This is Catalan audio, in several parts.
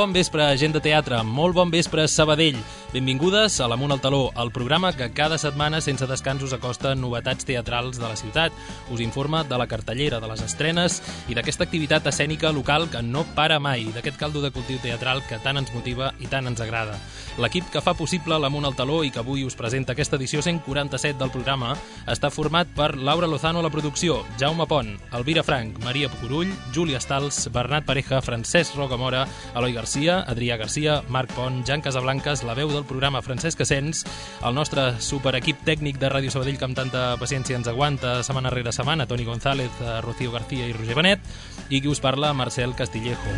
bon vespre, gent de teatre, molt bon vespre, Sabadell. Benvingudes a l'Amunt al Taló, el programa que cada setmana, sense descans, us acosta novetats teatrals de la ciutat. Us informa de la cartellera, de les estrenes i d'aquesta activitat escènica local que no para mai, d'aquest caldo de cultiu teatral que tant ens motiva i tant ens agrada. L'equip que fa possible l'Amunt al Taló i que avui us presenta aquesta edició 147 del programa està format per Laura Lozano a la producció, Jaume Pont, Elvira Frank, Maria Pucurull, Júlia Stals, Bernat Pareja, Francesc Rocamora, Eloi Garcia, Adrià Garcia, Marc Pont, Jan Casablanques, la veu del programa Francesc Asens, el nostre superequip tècnic de Ràdio Sabadell que amb tanta paciència ens aguanta setmana rere setmana, Toni González, Rocío García i Roger Benet, i qui us parla, Marcel Castillejo.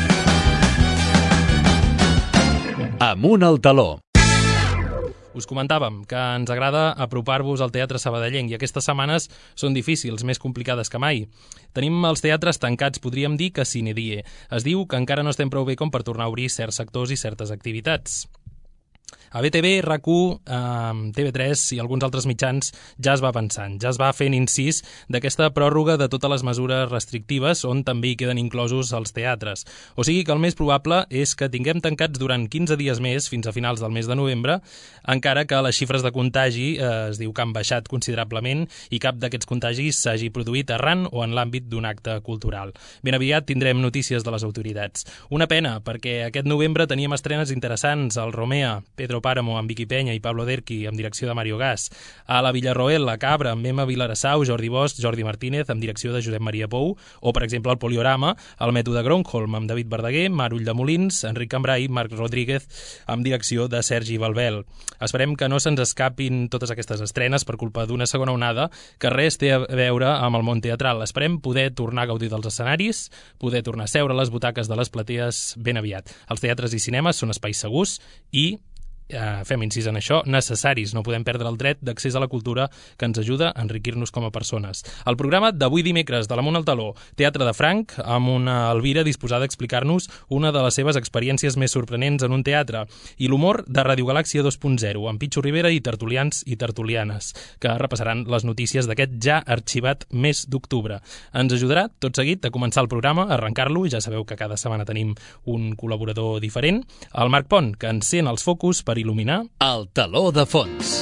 Amunt al Taló. Us comentàvem que ens agrada apropar-vos al teatre sabadellenc i aquestes setmanes són difícils, més complicades que mai. Tenim els teatres tancats, podríem dir que sine die. Es diu que encara no estem prou bé com per tornar a obrir certs sectors i certes activitats. A BTV, RAC1, TV3 i alguns altres mitjans ja es va pensant, ja es va fent incís d'aquesta pròrroga de totes les mesures restrictives on també hi queden inclosos els teatres. O sigui que el més probable és que tinguem tancats durant 15 dies més, fins a finals del mes de novembre, encara que les xifres de contagi es diu que han baixat considerablement i cap d'aquests contagis s'hagi produït arran o en l'àmbit d'un acte cultural. Ben aviat tindrem notícies de les autoritats. Una pena, perquè aquest novembre teníem estrenes interessants al Romea, Pedro Páramo amb Vicky Peña i Pablo Derqui amb direcció de Mario Gas, a la Villarroel, la Cabra amb Emma Vilarassau, Jordi Bosch, Jordi Martínez amb direcció de Josep Maria Pou, o per exemple al Poliorama, el Mètode Gronholm amb David Verdaguer, Marull de Molins, Enric Cambrai, Marc Rodríguez amb direcció de Sergi Balbel. Esperem que no se'ns escapin totes aquestes estrenes per culpa d'una segona onada que res té a veure amb el món teatral. Esperem poder tornar a gaudir dels escenaris, poder tornar a seure a les butaques de les platees ben aviat. Els teatres i cinemes són espais segurs i fem incís en això, necessaris. No podem perdre el dret d'accés a la cultura que ens ajuda a enriquir-nos com a persones. El programa d'avui dimecres de l'Amunt al Taló, Teatre de Franc, amb una Elvira disposada a explicar-nos una de les seves experiències més sorprenents en un teatre, i l'humor de Ràdio Galàxia 2.0, amb Picho Rivera i tertulians i tertulianes, que repassaran les notícies d'aquest ja arxivat mes d'octubre. Ens ajudarà, tot seguit, a començar el programa, a arrencar-lo, ja sabeu que cada setmana tenim un col·laborador diferent, el Marc Pont, que encén els focus per il·luminar El Taló de Fons.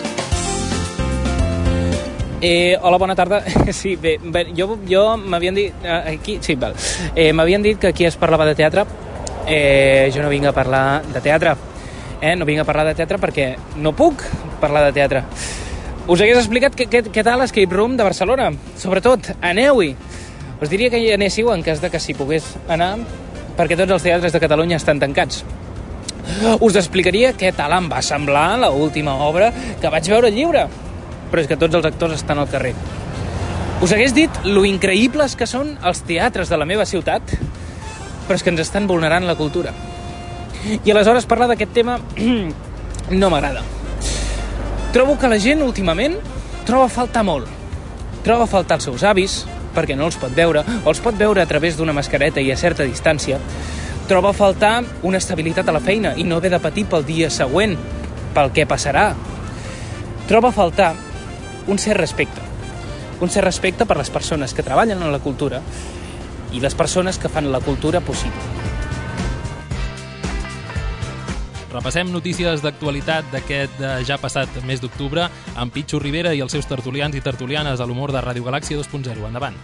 Hola, bona tarda. Sí, bé, jo m'havien dit... Aquí, sí, val. M'havien dit que aquí es parlava de teatre. Jo no vinc a parlar de teatre. No vinc a parlar de teatre perquè no puc parlar de teatre. Us hagués explicat què tal l'Escape Room de Barcelona. Sobretot, aneu-hi. Us diria que hi anéssiu en cas de que s'hi pogués anar, perquè tots els teatres de Catalunya estan tancats. Us explicaria què tal em va semblar l'última obra que vaig veure al llibre. Però és que tots els actors estan al carrer. Us hagués dit lo increïbles que són els teatres de la meva ciutat, però és que ens estan vulnerant la cultura. I aleshores parlar d'aquest tema no m'agrada. Trobo que la gent últimament troba a faltar molt. Troba a faltar els seus avis, perquè no els pot veure, o els pot veure a través d'una mascareta i a certa distància. Troba a faltar una estabilitat a la feina i no haver de patir pel dia següent, pel què passarà. Troba a faltar un cert respecte per les persones que treballen en la cultura i les persones que fan la cultura possible. Repassem notícies d'actualitat d'aquest ja passat mes d'octubre amb Picho Rivera i els seus tertulians i tertulianes a l'humor de Ràdio Galàxia 2.0. Endavant.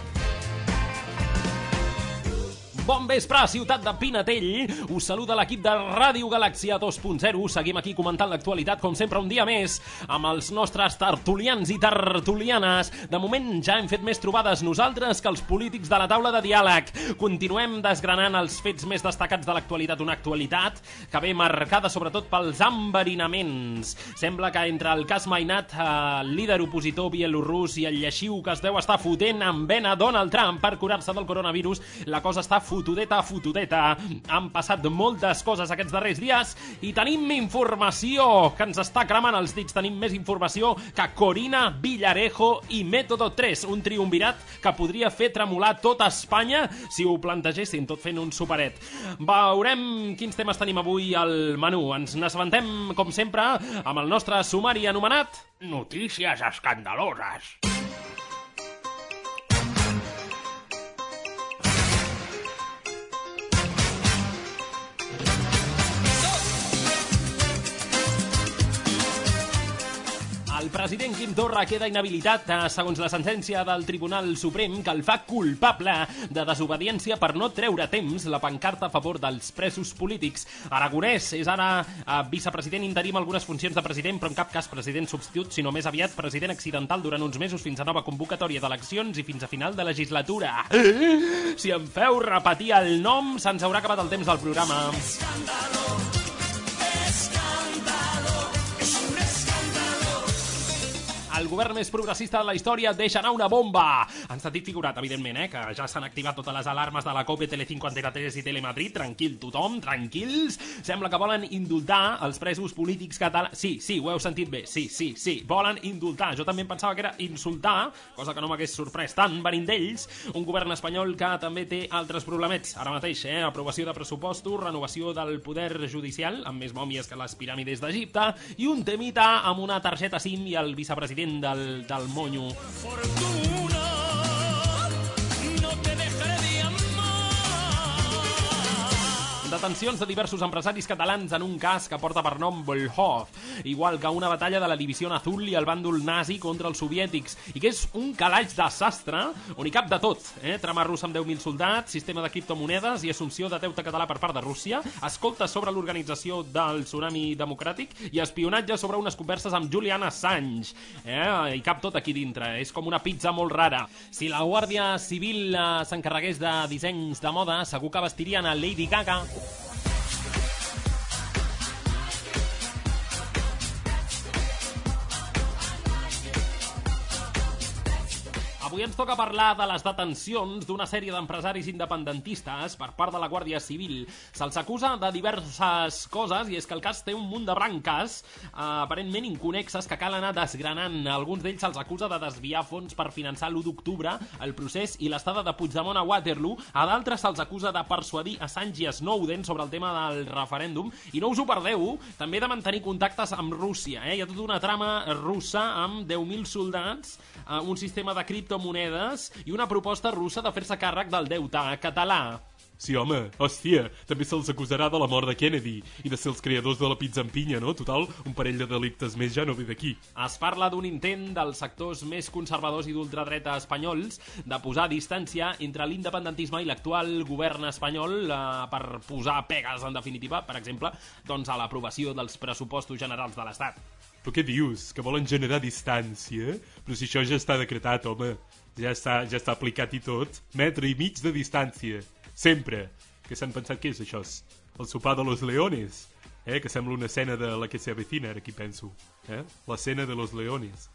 Bon vespre, ciutat de Pinatell. Us saluda l'equip de Ràdio Galàxia 2.0. Seguim aquí comentant l'actualitat, com sempre, un dia més, amb els nostres tertulians i tertulianes. De moment ja hem fet més trobades nosaltres que els polítics de la taula de diàleg. Continuem desgranant els fets més destacats de l'actualitat, una actualitat que ve marcada sobretot pels enverinaments. Sembla que entre el cas Mainat, el líder opositor bielorrus i el lleixiu que es deu estar fotent amb vena Donald Trump per curar-se del coronavirus, la cosa està fotudeta. Han passat moltes coses aquests darrers dies i tenim informació que ens està cremant els dits. Tenim més informació que Corina, Villarejo i Método 3, un triumvirat que podria fer tremolar tota Espanya si ho plantegessin, tot fent un superet. Veurem quins temes tenim avui al menú. Ens n'assabentem, com sempre, amb el nostre sumari anomenat Notícies escandaloses. El president Quim Torra queda inhabilitat segons la sentència del Tribunal Suprem que el fa culpable de desobediència per no treure a temps la pancarta a favor dels presos polítics. Aragonès és ara vicepresident interí amb algunes funcions de president, però en cap cas president substitut, sinó més aviat president accidental durant uns mesos fins a nova convocatòria d'eleccions i fins a final de legislatura. Si em feu repetir el nom, se'ns haurà acabat el temps del programa. El govern més progressista de la història deixa anar una bomba. En sentit figurat, evidentment, que ja s'han activat totes les alarmes de la COPE, Telecinco, Antena 3 i Telemadrid. Tranquil tothom, tranquils. Sembla que volen indultar els presos polítics catalans. Sí, ho heu sentit bé. Sí, volen indultar. Jo també em pensava que era insultar, cosa que no m'hagués sorprès tant, venint d'ells. Un govern espanyol que també té altres problemets. Ara mateix, aprovació de pressupostos, renovació del poder judicial, amb més mòmies que les piràmides d'Egipte, i un temita amb una targeta SIM i el vicepresident del monyo. Fortuna, no te dejaré de amar. Detencions de diversos empresaris catalans en un cas que porta per nom Volhov, igual que una batalla de la Divisió Azul i el bàndol nazi contra els soviètics, i que és un calaix de sastre on hi cap de tot, trama russa amb 10.000 soldats, sistema de criptomonedes i assumpció de deute català per part de Rússia, escoltes sobre l'organització del tsunami democràtic i espionatge sobre unes converses amb Julian Assange. Hi cap tot aquí dintre, és com una pizza molt rara. Si la Guàrdia Civil s'encarregués de dissenys de moda, segur que vestirien a Lady Gaga. Avui ens toca parlar de les detencions d'una sèrie d'empresaris independentistes per part de la Guàrdia Civil. Se'ls acusa de diverses coses i és que el cas té un munt de branques aparentment inconexes que cal anar desgranant. Alguns d'ells se'ls acusa de desviar fons per finançar l'1 d'octubre, el procés i l'estada de Puigdemont a Waterloo. A d'altres se'ls acusa de persuadir Assange i Snowden sobre el tema del referèndum. I no us ho perdeu, també de mantenir contactes amb Rússia. Hi ha tota una trama russa amb 10.000 soldats, un sistema de criptomonedes i una proposta russa de fer-se càrrec del deute català. Sí, home, hòstia, també se'ls acusarà de la mort de Kennedy i de ser els creadors de la pizza en pinya, no? Total, un parell de delictes més ja no ve d'aquí. Es parla d'un intent dels sectors més conservadors i d'ultradreta espanyols de posar distància entre l'independentisme i l'actual govern espanyol per posar pegues, en definitiva, per exemple, doncs a l'aprovació dels pressupostos generals de l'Estat. Però què dius? Que volen generar distància? Però si això ja està decretat, home. Ja està aplicat i tot. 1,5 metres de distància. Sempre. Què s'han pensat que és, això? El sopar de los leones. Que sembla una escena de la que se avecina, ara aquí penso. La cena de los leones.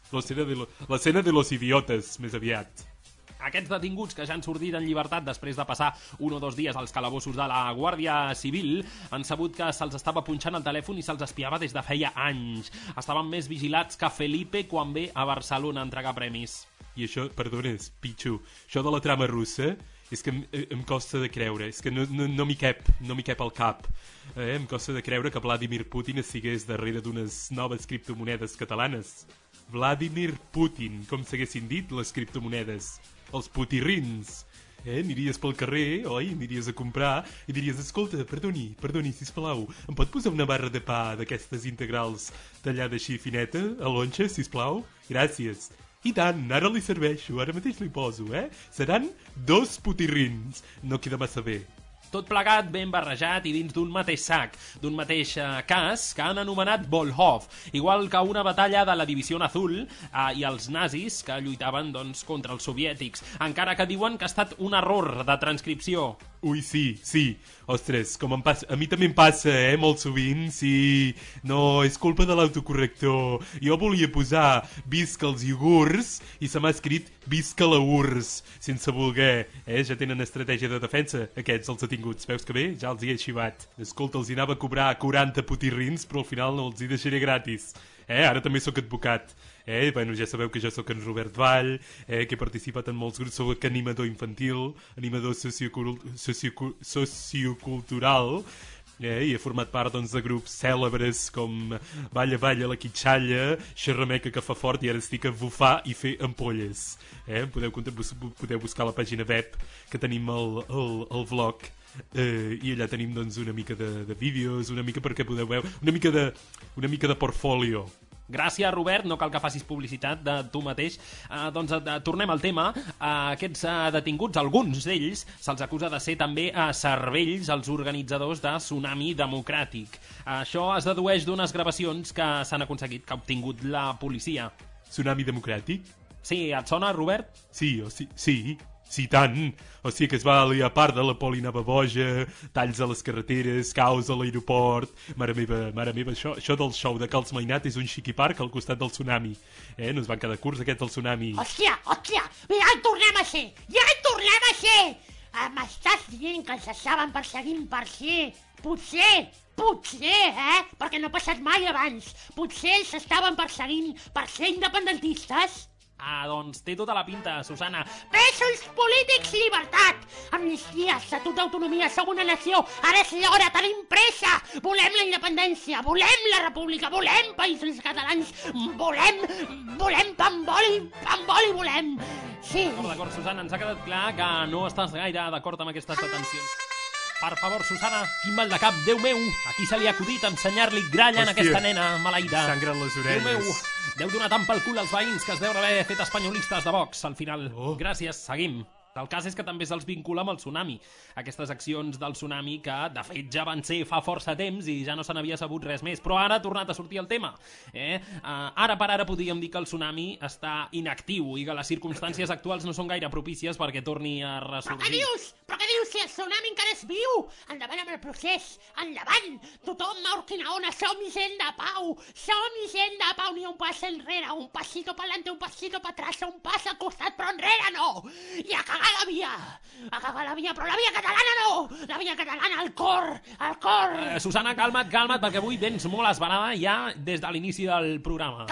La cena de los idiotes, més aviat. Aquests detinguts que ja han sortit en llibertat després de passar 1 o 2 dies als calabossos de la Guàrdia Civil han sabut que se'ls estava punxant el telèfon i se'ls espiava des de feia anys. Estaven més vigilats que Felipe quan ve a Barcelona a entregar premis. I això, perdones, Pichu, això de la trama russa és que em costa de creure, és que no m'hi cap al cap. Em costa de creure que Vladimir Putin estigués darrere d'unes noves criptomonedes catalanes. Vladimir Putin, com s'haguessin dit les criptomonedes. Els putirrins. Aniries pel carrer, oi? Aniries a comprar i diries, escolta, perdoni, sisplau, em pot posar una barra de pa d'aquestes integrals tallada així fineta, a l'onxa, sisplau? Gràcies. I tant, ara li serveixo, ara mateix li poso, Seran 2 putirrins. No queda massa bé. Tot plegat ben barrejat i dins d'un mateix sac, d'un mateix cas que han anomenat Volhov, igual que una batalla de la Divisió Azul i els nazis que lluitaven contra els soviètics, encara que diuen que ha estat un error de transcripció. Ui, sí. Ostres, com em passa... A mi també em passa, molt sovint, sí. No, és culpa de l'autocorrector. Jo volia posar visca els iogurts i se m'ha escrit visca la urs, sense voler. Ja tenen estratègia de defensa, aquests, els detinguts. Veus que bé? Ja els hi he arxivat. Escolta, els hi anava a cobrar 40 putirrins, però al final no els hi deixaré gratis. Ara també sóc advocat. Bueno, ja sabeu que jo sóc en Robert Vall, que he participat en molts grups, sóc animador infantil, animador sociocultural, i he format part de grups cèlebres com Balla Balla, La Quitxalla, Xerrameca que fa fort, i ara estic a bufar i fer ampolles. Podeu buscar la pàgina web que tenim el vlog, i allà tenim una mica de vídeos, una mica perquè podeu veure, una mica de portfolio. Gràcies, Robert, no cal que facis publicitat de tu mateix. Doncs tornem al tema. Aquests detinguts, alguns d'ells, se'ls acusa de ser també cervells, els organitzadors de Tsunami Democràtic. Això es dedueix d'unes gravacions que s'han aconseguit, que ha obtingut la policia. Tsunami Democràtic? Sí, et sona, Robert? Sí, tant. O sigui que es va liar a part de la poli anava boja, talls a les carreteres, caos a l'aeroport... Mare meva, això del show de Cals Mainat és un xiquiparc al costat del tsunami. No es van quedar curts aquests del tsunami. Hòstia, ja hi tornem a ser! M'estàs dient que ens estaven perseguint per ser... Potser, perquè no ha passat mai abans. Potser els estaven perseguint per ser independentistes? Doncs té tota la pinta, Susana. Presos polítics, llibertat! Amnistia, estatut d'autonomia, segona nació. Ara és l'hora, tenim pressa! Volem la independència, volem la república, volem països catalans, volem pamboli, volem! Sí. D'acord, Susana, ens ha quedat clar que no estàs gaire d'acord amb aquestes detencions. Per favor, Susana, quin mal de cap, Déu meu, a qui se li ha acudit ensenyar-li gralla en aquesta nena maleïda? Sangren les orelles. Déu meu, deu donar tant pel cul als veïns que es deuen haver fet espanyolistes de Vox, al final. Gràcies, seguim. El cas és que també se'ls vincula amb el tsunami. Aquestes accions del tsunami que, de fet, ja van ser fa força temps i ja no se n'havia sabut res més. Però ara ha tornat a sortir el tema. Ara per ara podríem dir que el tsunami està inactiu i que les circumstàncies actuals no són gaire propícies perquè torni a ressorgir. Però què dius? Si el tsunami encara és viu! Endavant amb el procés! Endavant! Tothom a Urquinaona! Som gent de pau! Ni un pas enrere! Un pasito pa'lante, un pasito pa atrás, un pas al costat, però enrere no! I a cagar la via, però la via catalana no! La via catalana, al cor! Susana, calma't, perquè avui vens molt esbarada ja des de l'inici del programa.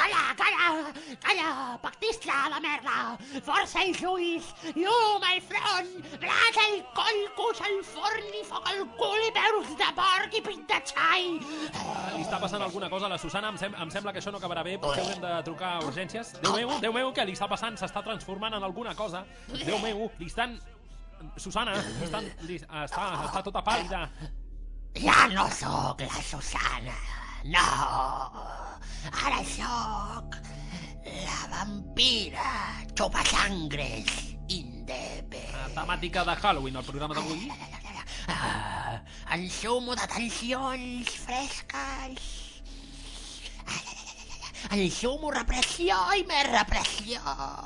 Calla, pactista de merda! Força els ulls, llum al front, blat al coll, cus al forn i foc al cul i peus de porc i pit de xai! Li està passant alguna cosa a la Susana? Em sembla que això no acabarà bé, potser haurem de trucar a urgències. Déu meu, què li està passant? S'està transformant en alguna cosa. Déu meu, Susana, està tota pàl·lida. Ja no sóc la Susana, no. Ara sóc la vampira xupasangres Indepe. Temàtica de Halloween, el programa d'avui. Ensumo de tensions fresques. Ensumo repressió i més repressió.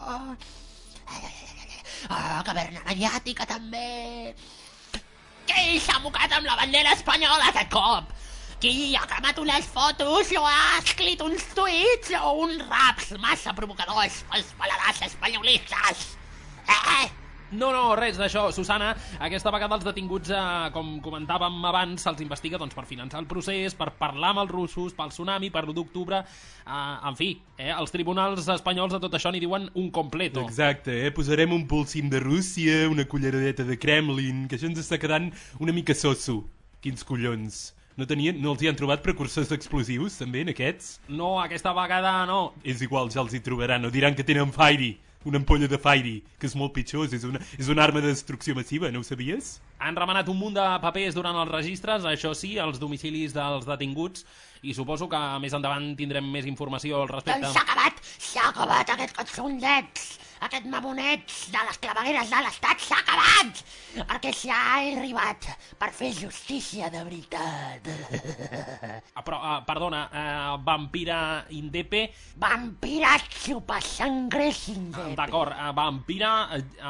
Caverna mediàtica també. Qui s'ha mocat amb la bandera espanyola aquest cop? Qui ha cremat unes fotos o ha escrit uns tuits o uns raps massa provocadors pels paladars espanyolistes? No, res d'això, Susana. Aquesta vegada els detinguts, com comentàvem abans, se'ls investiga per finançar el procés, per parlar amb els russos, pel tsunami, per l'1 d'octubre. En fi, els tribunals espanyols de tot això n'hi diuen un completo. Exacte, posarem un polsim de Rússia, una culleradeta de Kremlin, que això ens està quedant una mica soso. Quins collons. No els hi han trobat precursors explosius, també, en aquests? No, aquesta vegada no. És igual, ja els hi trobaran, no diran que tenen Fairy. Una ampolla de Fairy, que és molt pitjor, és una arma de destrucció massiva, no ho sabies? Han remenat un munt de papers durant els registres, això sí, als domicilis dels detinguts, i suposo que més endavant tindrem més informació al respecte. Doncs s'ha acabat aquest catsondet, aquest mamonet de les clavegueres de l'Estat, s'ha acabat! Perquè s'ha arribat per fer justícia de veritat. Però, perdona, vampira Indepe... Vampira xupasangres Indepe. D'acord, vampira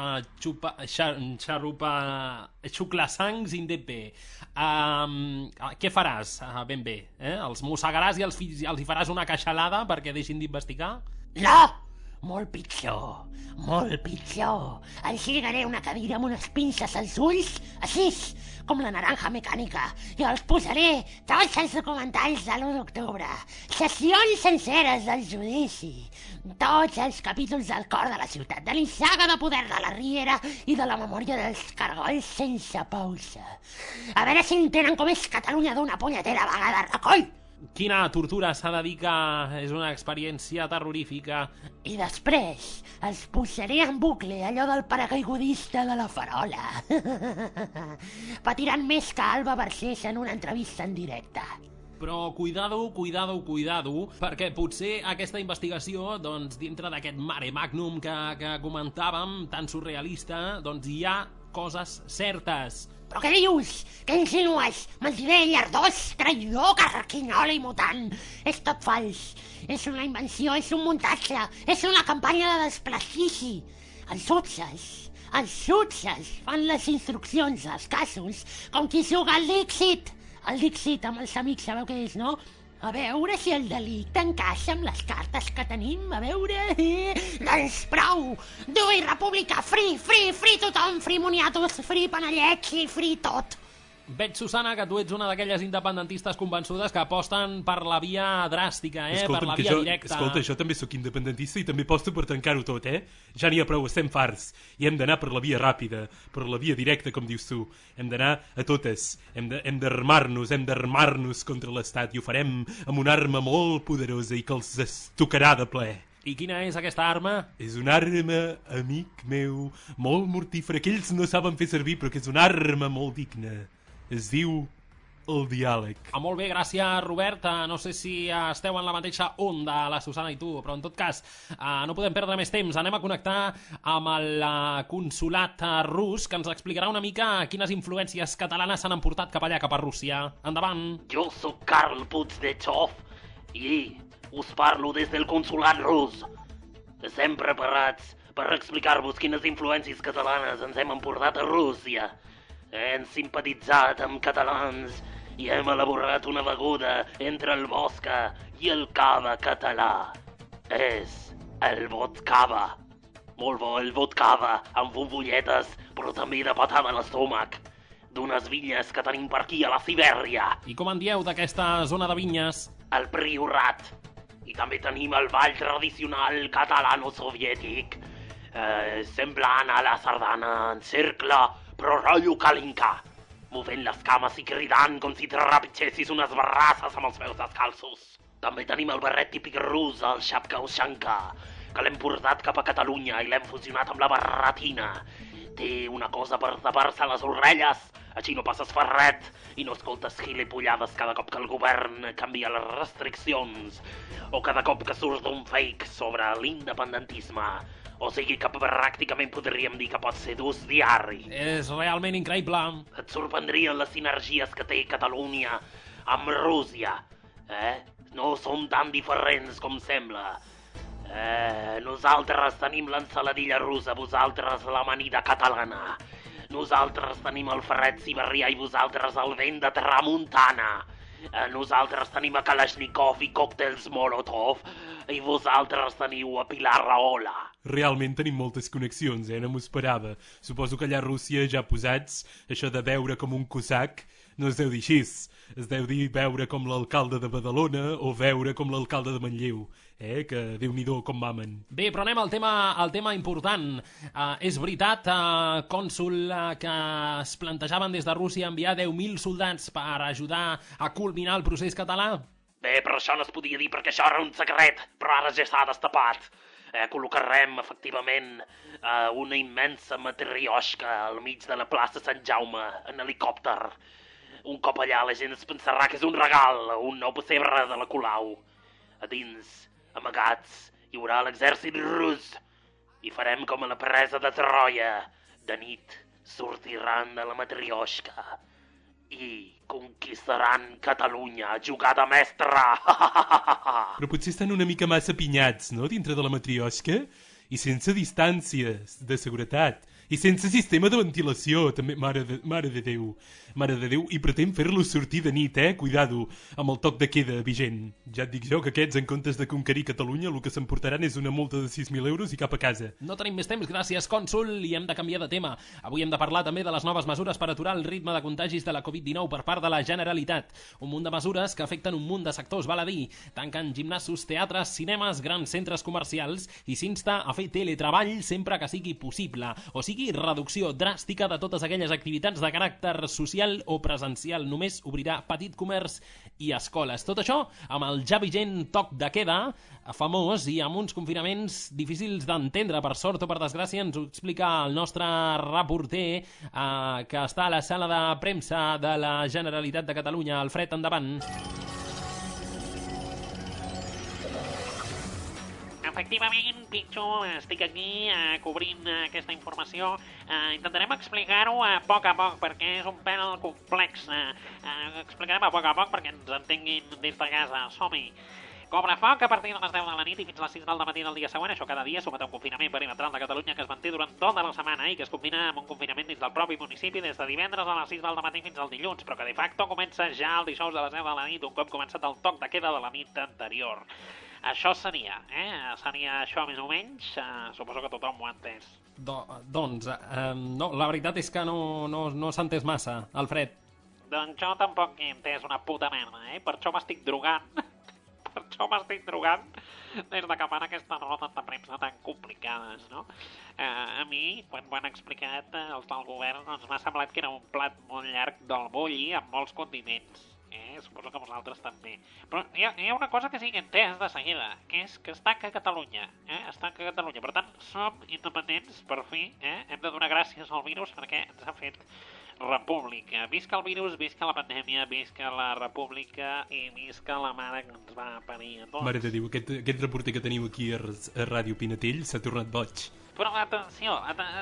xuclasangs Indepe. Què faràs, ben bé? Els mossegaràs i els hi faràs una queixalada perquè deixin d'investigar? No! Molt pitjor. Els lligaré una cadira amb unes pinces als ulls, així, com la naranja mecànica, i els posaré tots els documentals de l'1 d'octubre, sessions senceres del judici, tots els capítols del cor de la ciutat, de l'Issaga de poder de la Riera i de la memòria dels cargols sense pausa. A veure si entenen com és Catalunya d'una punyetera vegada, recoll! Quina tortura s'ha de dir que és una experiència terrorífica. I després els posaré en bucle allò del paracaigudista de la farola. Patiran més que Alba Vergés en una entrevista en directe. Però cuidado, perquè potser aquesta investigació, doncs, dintre d'aquest mare magnum que comentàvem, tan surrealista, doncs hi ha coses certes. Però què dius? Què insinues? Mentider, llardós, traïdor, carraquinyola i mutant. És tot fals. És una invenció, és un muntatge, és una campanya de desprestigi. Els sutses fan les instruccions als casos com qui juga al Dixit. El Dixit amb els amics, sabeu què és, no? A veure si el delicte encaixa amb les cartes que tenim, a veure... Doncs prou! Dui república, free tothom, free moniatos, free panellets i free tot! Veig, Susana, que tu ets una d'aquelles independentistes convençudes que aposten per la via dràstica, Escolta'm, per la via directa. Escolta, jo també sóc independentista i també aposto per tancar-ho tot, Ja n'hi ha prou, estem farts. I hem d'anar per la via ràpida, per la via directa, com dius tu. Hem d'anar a totes. Hem d'armar-nos contra l'Estat i ho farem amb una arma molt poderosa i que els estocarà de ple. I quina és aquesta arma? És una arma, amic meu, molt mortífera, que ells no saben fer servir, però que és una arma molt digna. Es diu el diàleg. Molt bé, gràcies, Robert. No sé si esteu en la mateixa onda, la Susana i tu, però en tot cas no podem perdre més temps. Anem a connectar amb el consolat rus, que ens explicarà una mica quines influències catalanes s'han emportat cap allà, cap a Rússia. Endavant. Jo sóc Karl Puigdechov i us parlo des del consolat rus. Estem preparats per explicar-vos quines influències catalanes ens hem emportat a Rússia. Hem simpatitzat amb catalans i hem elaborat una beguda entre el vodka i el cava català. És el vodkava. Molt bo, el vodkava, amb bombolletes, però també de patada a l'estómac. D'unes vinyes que tenim per aquí a la Sibèria. I com en dieu d'aquesta zona de vinyes? El Priorat. I també tenim el ball tradicional catalano-soviètic, semblant a la sardana en cercle, però rotllo Kalinka, movent les cames i cridant com si trepitgessis unes barrasses amb els peus descalços. També tenim el barret típic rus, el Shapka-Ushanka, que l'hem portat cap a Catalunya i l'hem fusionat amb la barretina. Té una cosa per tapar-se les orelles, així no passes ferret i no escoltes gilipollades cada cop que el govern canvia les restriccions o cada cop que surt un fake sobre l'independentisme. O sigui que pràcticament podríem dir que pot ser d'ús diari. És realment increïble. Et sorprendrien les sinergies que té Catalunya amb Rússia. No són tan diferents com sembla. Nosaltres tenim l'ensaladilla russa, vosaltres l'amanida catalana. Nosaltres tenim el ferret siberià i vosaltres el vent de tramuntana. Nosaltres tenim a Kalashnikov i còctels Molotov i vosaltres teniu a Pilar Rahola. Realment tenim moltes connexions, no m'ho esperava. Suposo que allà a Rússia ja posats, això de veure com un cosac no es deu dir així. Es deu dir veure com l'alcalde de Badalona o veure com l'alcalde de Manlleu, que Déu-n'hi-do com mamen. Bé, però anem al tema important. És veritat, cònsol, que es plantejaven des de Rússia enviar 10.000 soldats per ajudar a culminar el procés català? Bé, però això no es podia dir perquè això era un secret, però ara ja s'ha destapat. Col·locarem, efectivament, una immensa matrioshka al mig de la plaça Sant Jaume, en helicòpter. Un cop allà la gent es pensarà que és un regal, un nou pessebre de la Colau. A dins, amagats, hi haurà l'exèrcit rus i farem com a la presa de Troia. De nit sortiran de la matrioshka i conquistaran Catalunya, jugada mestra. Però potser estan una mica massa pinyats, no?, dintre de la matrioshka i sense distàncies de seguretat. I sense sistema de ventilació, també, mare de Déu, i pretén fer-los sortir de nit, cuidado, amb el toc de queda vigent. Ja et dic jo que aquests, en comptes de conquerir Catalunya, el que s'emportaran és una multa de 6.000 euros i cap a casa. No tenim més temps, gràcies, cònsol, i hem de canviar de tema. Avui hem de parlar també de les noves mesures per aturar el ritme de contagis de la Covid-19 per part de la Generalitat. Un munt de mesures que afecten un munt de sectors, val a dir. Tanquen gimnasos, teatres, cinemes, grans centres comercials i s'insta a fer teletreball sempre que sigui possible, o sigui, reducció dràstica de totes aquelles activitats de caràcter social o presencial. Només obrirà petit comerç i escoles. Tot això amb el ja vigent toc de queda, famós i amb uns confinaments difícils d'entendre. Per sort o per desgràcia ens ho explica el nostre reporter que està a la sala de premsa de la Generalitat de Catalunya. Alfred, endavant. efectivament, Pitxo, estic aquí cobrint aquesta informació. Intentarem explicar-ho a poc, perquè és un pèl complex. Explicarem a poc perquè ens entenguin des de casa. Som-hi. Cobra foc a partir de les 10 de la nit i fins a les 6 del matí del dia següent. Això cada dia sumat a un confinament perimetral de Catalunya que es manté durant tota la setmana i que es combina amb un confinament dins del propi municipi des de divendres a les 6 del matí fins al dilluns, però que de facto comença ja el dijous a les 10 de la nit, un cop començat el toc de queda de la nit anterior. Això seria, Seria això més o menys. Suposo que tothom ho ha entès. Doncs, no, la veritat és que no s'ha entès massa, Alfred. Doncs jo tampoc he entès una puta merda, Per això m'estic drogant. Des de que fan aquestes rodes de premsa tan complicades, no? A mi, quan m'ho han explicat els del govern, doncs m'ha semblat que era un plat molt llarg del bulli amb molts condiments. Suposo que vosaltres també. Però hi ha una cosa que sí que he entès de seguida, que és que es tanca Catalunya. Es tanca Catalunya. Per tant, som independents, per fi. Hem de donar gràcies al virus perquè ens ha fet república. Visca el virus, visca la pandèmia, visca la república i visca la mare que ens va parir a tots. Mare de Déu, aquest reporter que teniu aquí a Ràdio Pinatell s'ha tornat boig. Però atenció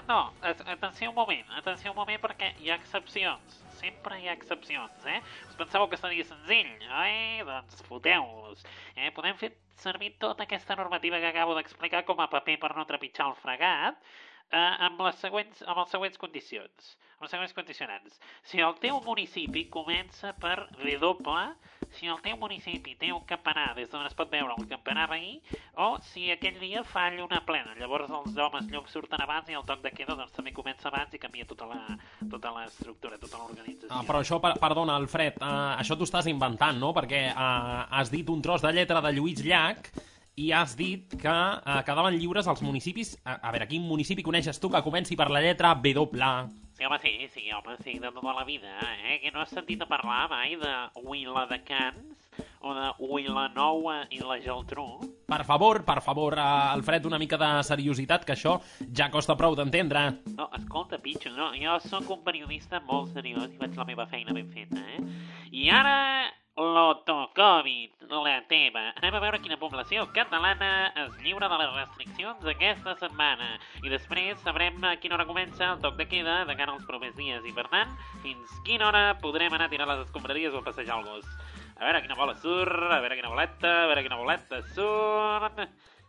un moment perquè hi ha excepcions. Sempre hi ha excepcions, Us pensàveu que seria senzill, oi? Doncs foteu-vos. Podem fer servir tota aquesta normativa que acabo d'explicar com a paper per no trepitjar el fregat amb les següents condicions. Amb els següents condicionants. Si el teu municipi comença per W, si el teu municipi té un campanar des d'on es pot veure un campanar veí, o si aquell dia fa lluna plena. Llavors els homes llums surten abans i el toc de queda doncs també comença abans i canvia tota l'estructura, tota l'organització. Però això, perdona, Alfred, això t'ho estàs inventant, no? Perquè has dit un tros de lletra de Lluís Llach i has dit que quedaven lliures els municipis. A veure, quin municipi coneixes tu que comenci per la lletra W? Sí, home, de tota la vida, Que no has sentit a parlar mai de Viladecans o de Vilanova i la Geltrú? Per favor, Alfred, una mica de seriositat, que això ja costa prou d'entendre. No, escolta, Pitxo, no, jo sóc un periodista molt seriós i faig la meva feina ben feta, I ara, l'Autocovid, la teva. Anem a veure quina població catalana es lliura de les restriccions aquesta setmana. I després sabrem a quina hora comença el toc de queda de cara als propers dies. I per tant, fins quina hora podrem anar a tirar les escombraries o a passejar el gos. A veure quina bola surt, a veure quina boleta surt...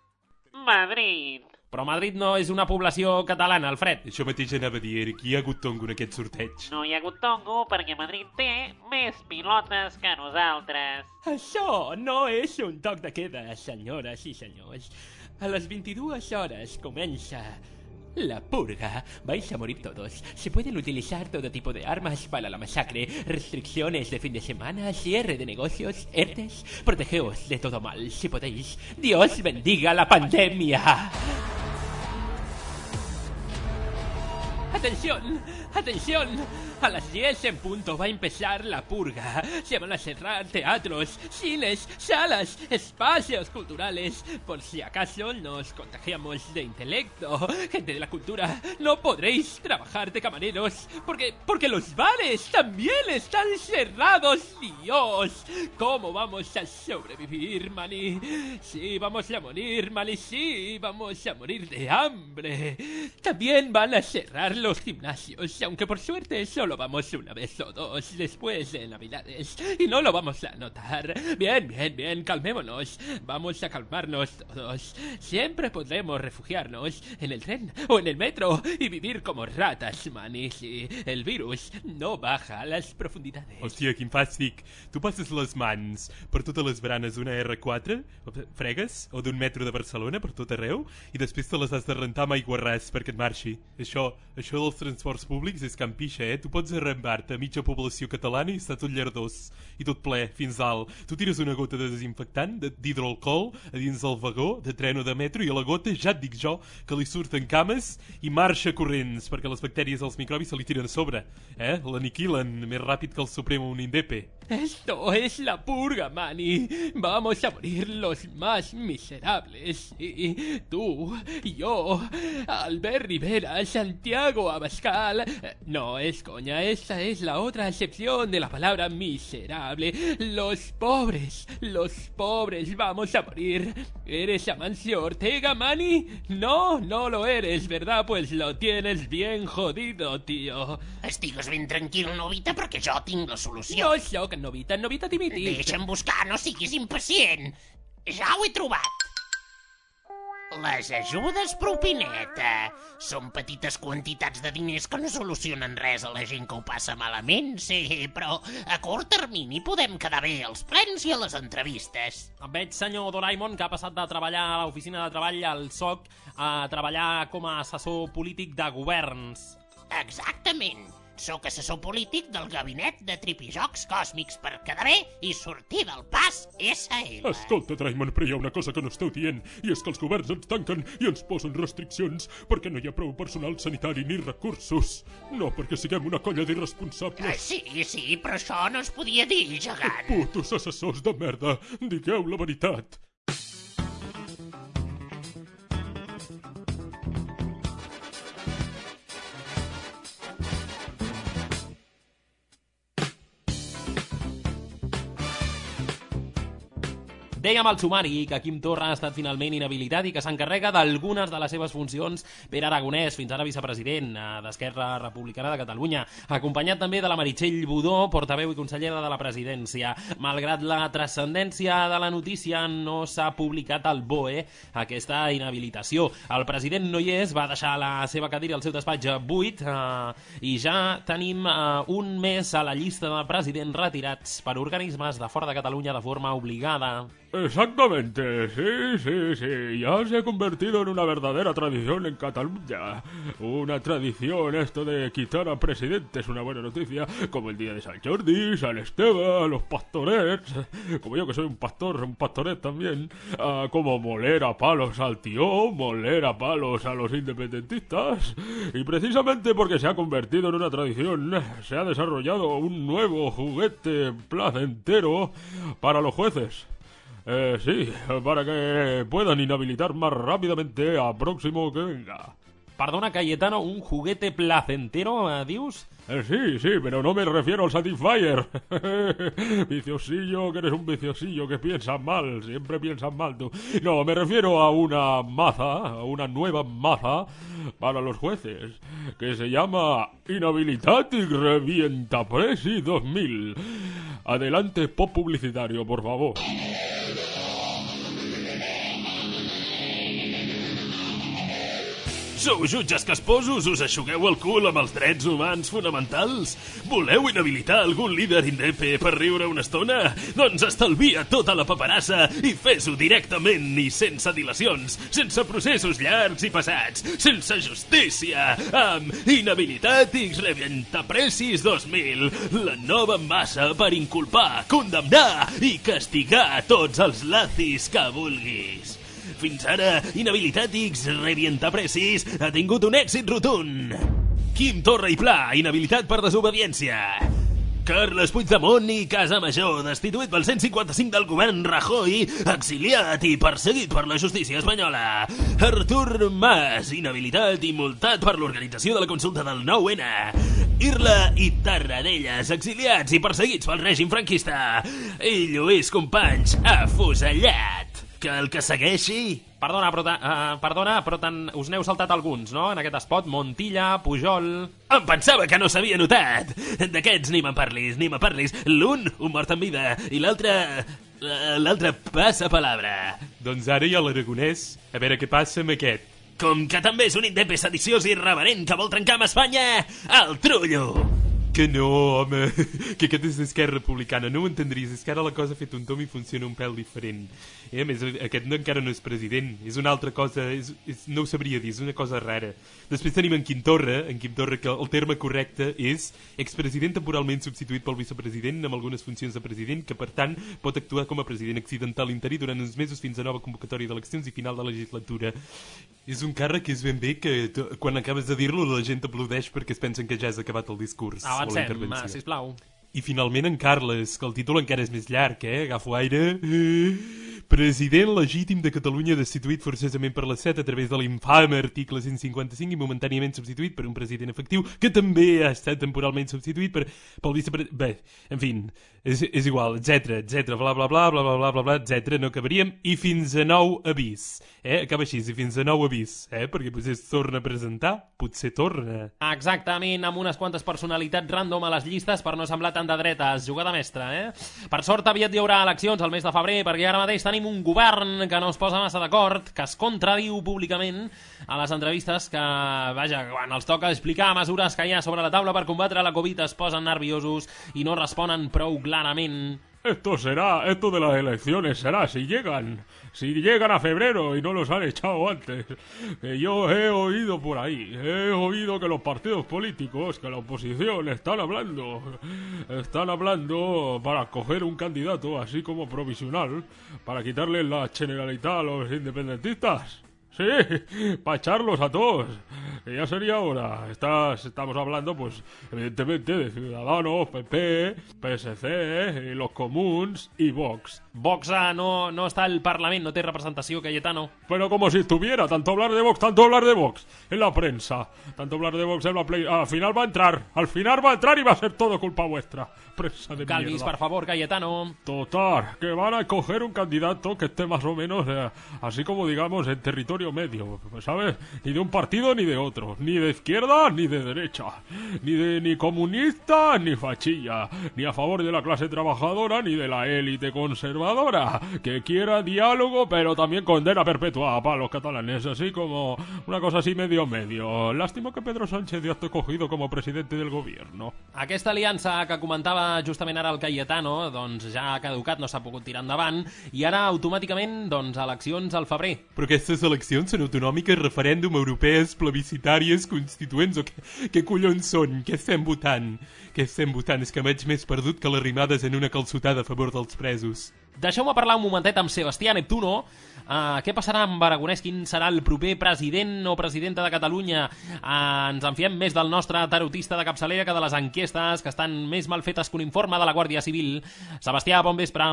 Madrid! Però Madrid no és una població catalana, Alfred. Això mateix anava a dir, Eric, hi ha hagut tongo en aquest sorteig. No hi ha hagut tongo perquè Madrid té més pilotes que nosaltres. Això no és un toc de queda, senyores i senyors. A les 22 hores comença la purga. Vais a morir todos. Se pueden utilizar todo tipo de armas para la masacre. Restricciones de fin de semana, cierre de negocios, ERTES. Protegeos de todo mal, si podéis. Dios bendiga la pandemia. ¡Atención! ¡Atención! A las 10 en punto va a empezar la purga. Se van a cerrar teatros, cines, salas, espacios culturales. Por si acaso nos contagiamos de intelecto, gente de la cultura, no podréis trabajar de camareros porque los bares también están cerrados. Dios, ¿cómo vamos a sobrevivir, maní? Sí, vamos a morir, maní, sí, vamos a morir de hambre. También van a cerrar los gimnasios, aunque por suerte solo vamos una vez o dos después de Navidades y no lo vamos a notar. Bien, calmémonos. Vamos a calmarnos todos. Siempre podremos refugiarnos en el tren o en el metro y vivir como ratas, maní. Si el virus no baja a las profundidades. Hòstia, quin fàstic. Tu passes les mans per totes les baranes d'una R4, fregues, o d'un metro de Barcelona per tot arreu, i després te les has de rentar amb aiguarràs perquè et marxi. Això dels transports públics és can pixa, Tu pots arrambar-te a mitja població catalana i està tot llardós i tot ple, fins dalt. Tu tires una gota de desinfectant, d'hidroalcohol, a dins del vagó, de tren o de metro, i a la gota, ja et dic jo, que li surten cames i marxa corrents, perquè les bactèries dels microbis se li tiren a sobre. L'aniquilen més ràpid que el Supremo un indepe. Esto es la purga, Manny. Vamos a morir los más miserables. Y tú, yo, Albert Rivera, Santiago Abascal, No, es coña, esa es la otra acepción de la palabra miserable. Los pobres, vamos a morir. ¿Eres Amancio Ortega, Manny? No, no lo eres, ¿verdad? Pues lo tienes bien jodido, tío. Estigues ben tranquil, Novita, perquè jo tinc la solució. No sóc Novita timitit. Deixa'm buscar, no siguis impacient. Ja ho he trobat. Les ajudes propineta. Són petites quantitats de diners que no solucionen res a la gent que ho passa malament, sí, però a curt termini podem quedar bé als plens i a les entrevistes. Veig, senyor Doraemon, que ha passat de treballar a l'oficina de treball al SOC a treballar com a assessor polític de governs. Exactament. Sóc assessor polític del gabinet de tripijocs còsmics per quedar bé i sortir del pas SL. Escolta, Doraemon, però hi ha una cosa que no esteu dient, i és que els governs ens tanquen i ens posen restriccions perquè no hi ha prou personal sanitari ni recursos. No perquè siguem una colla d'irresponsables. Sí, però això no es podia dir, gegant. Putos assessors de merda, digueu la veritat. Dèiem al sumari que Quim Torra ha estat finalment inhabilitat i que s'encarrega d'algunes de les seves funcions Pere Aragonès, fins ara vicepresident d'Esquerra Republicana de Catalunya, acompanyat també de la Meritxell Budó, portaveu i consellera de la presidència. Malgrat la transcendència de la notícia, no s'ha publicat al BOE aquesta inhabilitació. El president no hi és, va deixar la seva cadira al seu despatx buit i ja tenim un mes a la llista de presidents retirats per organismes de fora de Catalunya de forma obligada. Exactamente, sí, ya se ha convertido en una verdadera tradición en Cataluña. Una tradición esto de quitar a presidentes, una buena noticia, como el día de Sant Jordi, San Esteban, los pastorets, como yo que soy un pastor, un pastoret también, como moler a palos al tío, moler a palos a los independentistas, y precisamente porque se ha convertido en una tradición, se ha desarrollado un nuevo juguete placentero para los jueces. Sí, para que puedan inhabilitar más rápidamente a próximo que venga. Perdona, Cayetano, ¿un juguete placentero, dius? Sí, pero no me refiero al Satisfyer. Viciosillo, que eres un viciosillo, que piensas mal, siempre piensas mal tú. No, me refiero a una maza, a una nueva maza para los jueces, que se llama Inhabilitatic Revientapresi 2000. Adelante, pop publicitario, por favor. Sou jutges casposos, us aixugueu el cul amb els drets humans fonamentals? Voleu inhabilitar algun líder indepe per riure una estona? Doncs estalvia tota la paperassa i fes-ho directament i sense dilacions, sense processos llargs i pesats, sense justícia, amb Inhabilitatix Revientapresis 2000, la nova massa per inculpar, condemnar i castigar tots els lazis que vulguis. Fins ara, Inhabilitatix Revientapresis ha tingut un èxit rotund. Quim Torra i Pla, inhabilitat per desobediència. Carles Puigdemont i Casamajor, destituït pel 155 del govern Rajoy, exiliat i perseguit per la justícia espanyola. Artur Mas, inhabilitat i multat per l'organització de la consulta del 9-N. Irla i Tarradellas, exiliats i perseguits pel règim franquista. I Lluís Companys, afusellat. Que el que segueixi... Perdona, però us n'heu saltat alguns, no? En aquest spot, Montilla, Pujol... Em pensava que no s'havia notat. D'aquests ni me'n parlis. L'un, un mort en vida, i l'altre passa palabra. Doncs ara hi ha l'Aragonès, a veure què passa amb aquest. Com que també és un indepe sediciós i irreverent que vol trencar amb Espanya, el trullo. Que no, home, que aquest és d'Esquerra Republicana, no ho entendries, és que ara la cosa ha fet un tom i funciona un pèl diferent. A més, aquest encara no és president, és una altra cosa, no ho sabria dir, és una cosa rara. Després tenim en Quim Torra, que el terme correcte és expresident temporalment substituït pel vicepresident amb algunes funcions de president, que per tant pot actuar com a president accidental interí durant uns mesos fins a nova convocatòria d'eleccions i final de legislatura. És un càrrec que és ben bé que quan acabes de dir-lo la gent aplaudeix perquè es pensen que ja has acabat el discurs. Avancem, sisplau. I finalment en Carles, que el títol encara és més llarg, agafo aire... president legítim de Catalunya destituït forçosament per l'Estat a través de l'infame article 155 i momentàniament substituït per un president efectiu que també ha estat temporalment substituït pel vicepresident... Bé, en fi, és igual, etc, bla, bla, bla, bla, bla, bla, bla, bla, etc, no acabaríem, i fins a nou avís. Acaba així, i fins a nou avís, perquè potser es torna a presentar, potser torna. Exactament, amb unes quantes personalitats random a les llistes per no semblar tan de dretes, jugada mestra, Per sort, aviat hi haurà eleccions al mes de febrer, perquè ara mateix tenim un govern que no es posa massa d'acord, que es contradiu públicament a les entrevistes que, vaja, quan els toca explicar mesures que hi ha sobre la taula per combatre la Covid es posen nerviosos i no responen prou clarament. Esto de las elecciones será si llegan a febrero y no los han echado antes. Yo he oído por ahí, que los partidos políticos, que la oposición están hablando para coger un candidato así como provisional, para quitarle la Generalitat a los independentistas. Sí, para echarlos a todos. Que ya sería hora. Estamos hablando, pues, evidentemente, de Ciudadanos, PP, PSC, y los Comuns y Vox. Vox no està al Parlament, no té representació, Cayetano. Pero como si estuviera, tanto hablar de Vox en la prensa, tanto hablar de Vox en la prensa, al final va a entrar y va a ser todo culpa vuestra. Prensa de Calvis, mierda. por favor, Cayetano. Total, que van a coger un candidato que esté más o menos, así como digamos, en territorio medio, ¿sabes? Ni de un partido ni de otro, ni de izquierda ni de derecha, ni comunista ni fachilla, ni a favor de la clase trabajadora ni de la élite conservadora, que quiera diálogo pero también condena perpetua para los catalanes, así como una cosa así medio. Lástima que Pedro Sánchez ya esté cogido como presidente del gobierno. Aquesta aliança que comentava justament ara el Cayetano, doncs ja ha caducat, no s'ha pogut tirar endavant, i ara automàticament, doncs, eleccions al febrer. Però aquestes eleccions són autonòmiques, referèndum, europees, plebiscitàries, constituents, o què collons són? Què estem votant? És que m'haig més perdut que les rimades en una calçotada a favor dels presos. Deixeu-me parlar un momentet amb Sebastià Neptuno. Què passarà amb Aragonès? Quin serà el proper president o presidenta de Catalunya? Ens en fiem més del nostre tarotista de capçalera que de les enquestes, que estan més mal fetes que un informe de la Guàrdia Civil. Sebastià, bon vespre.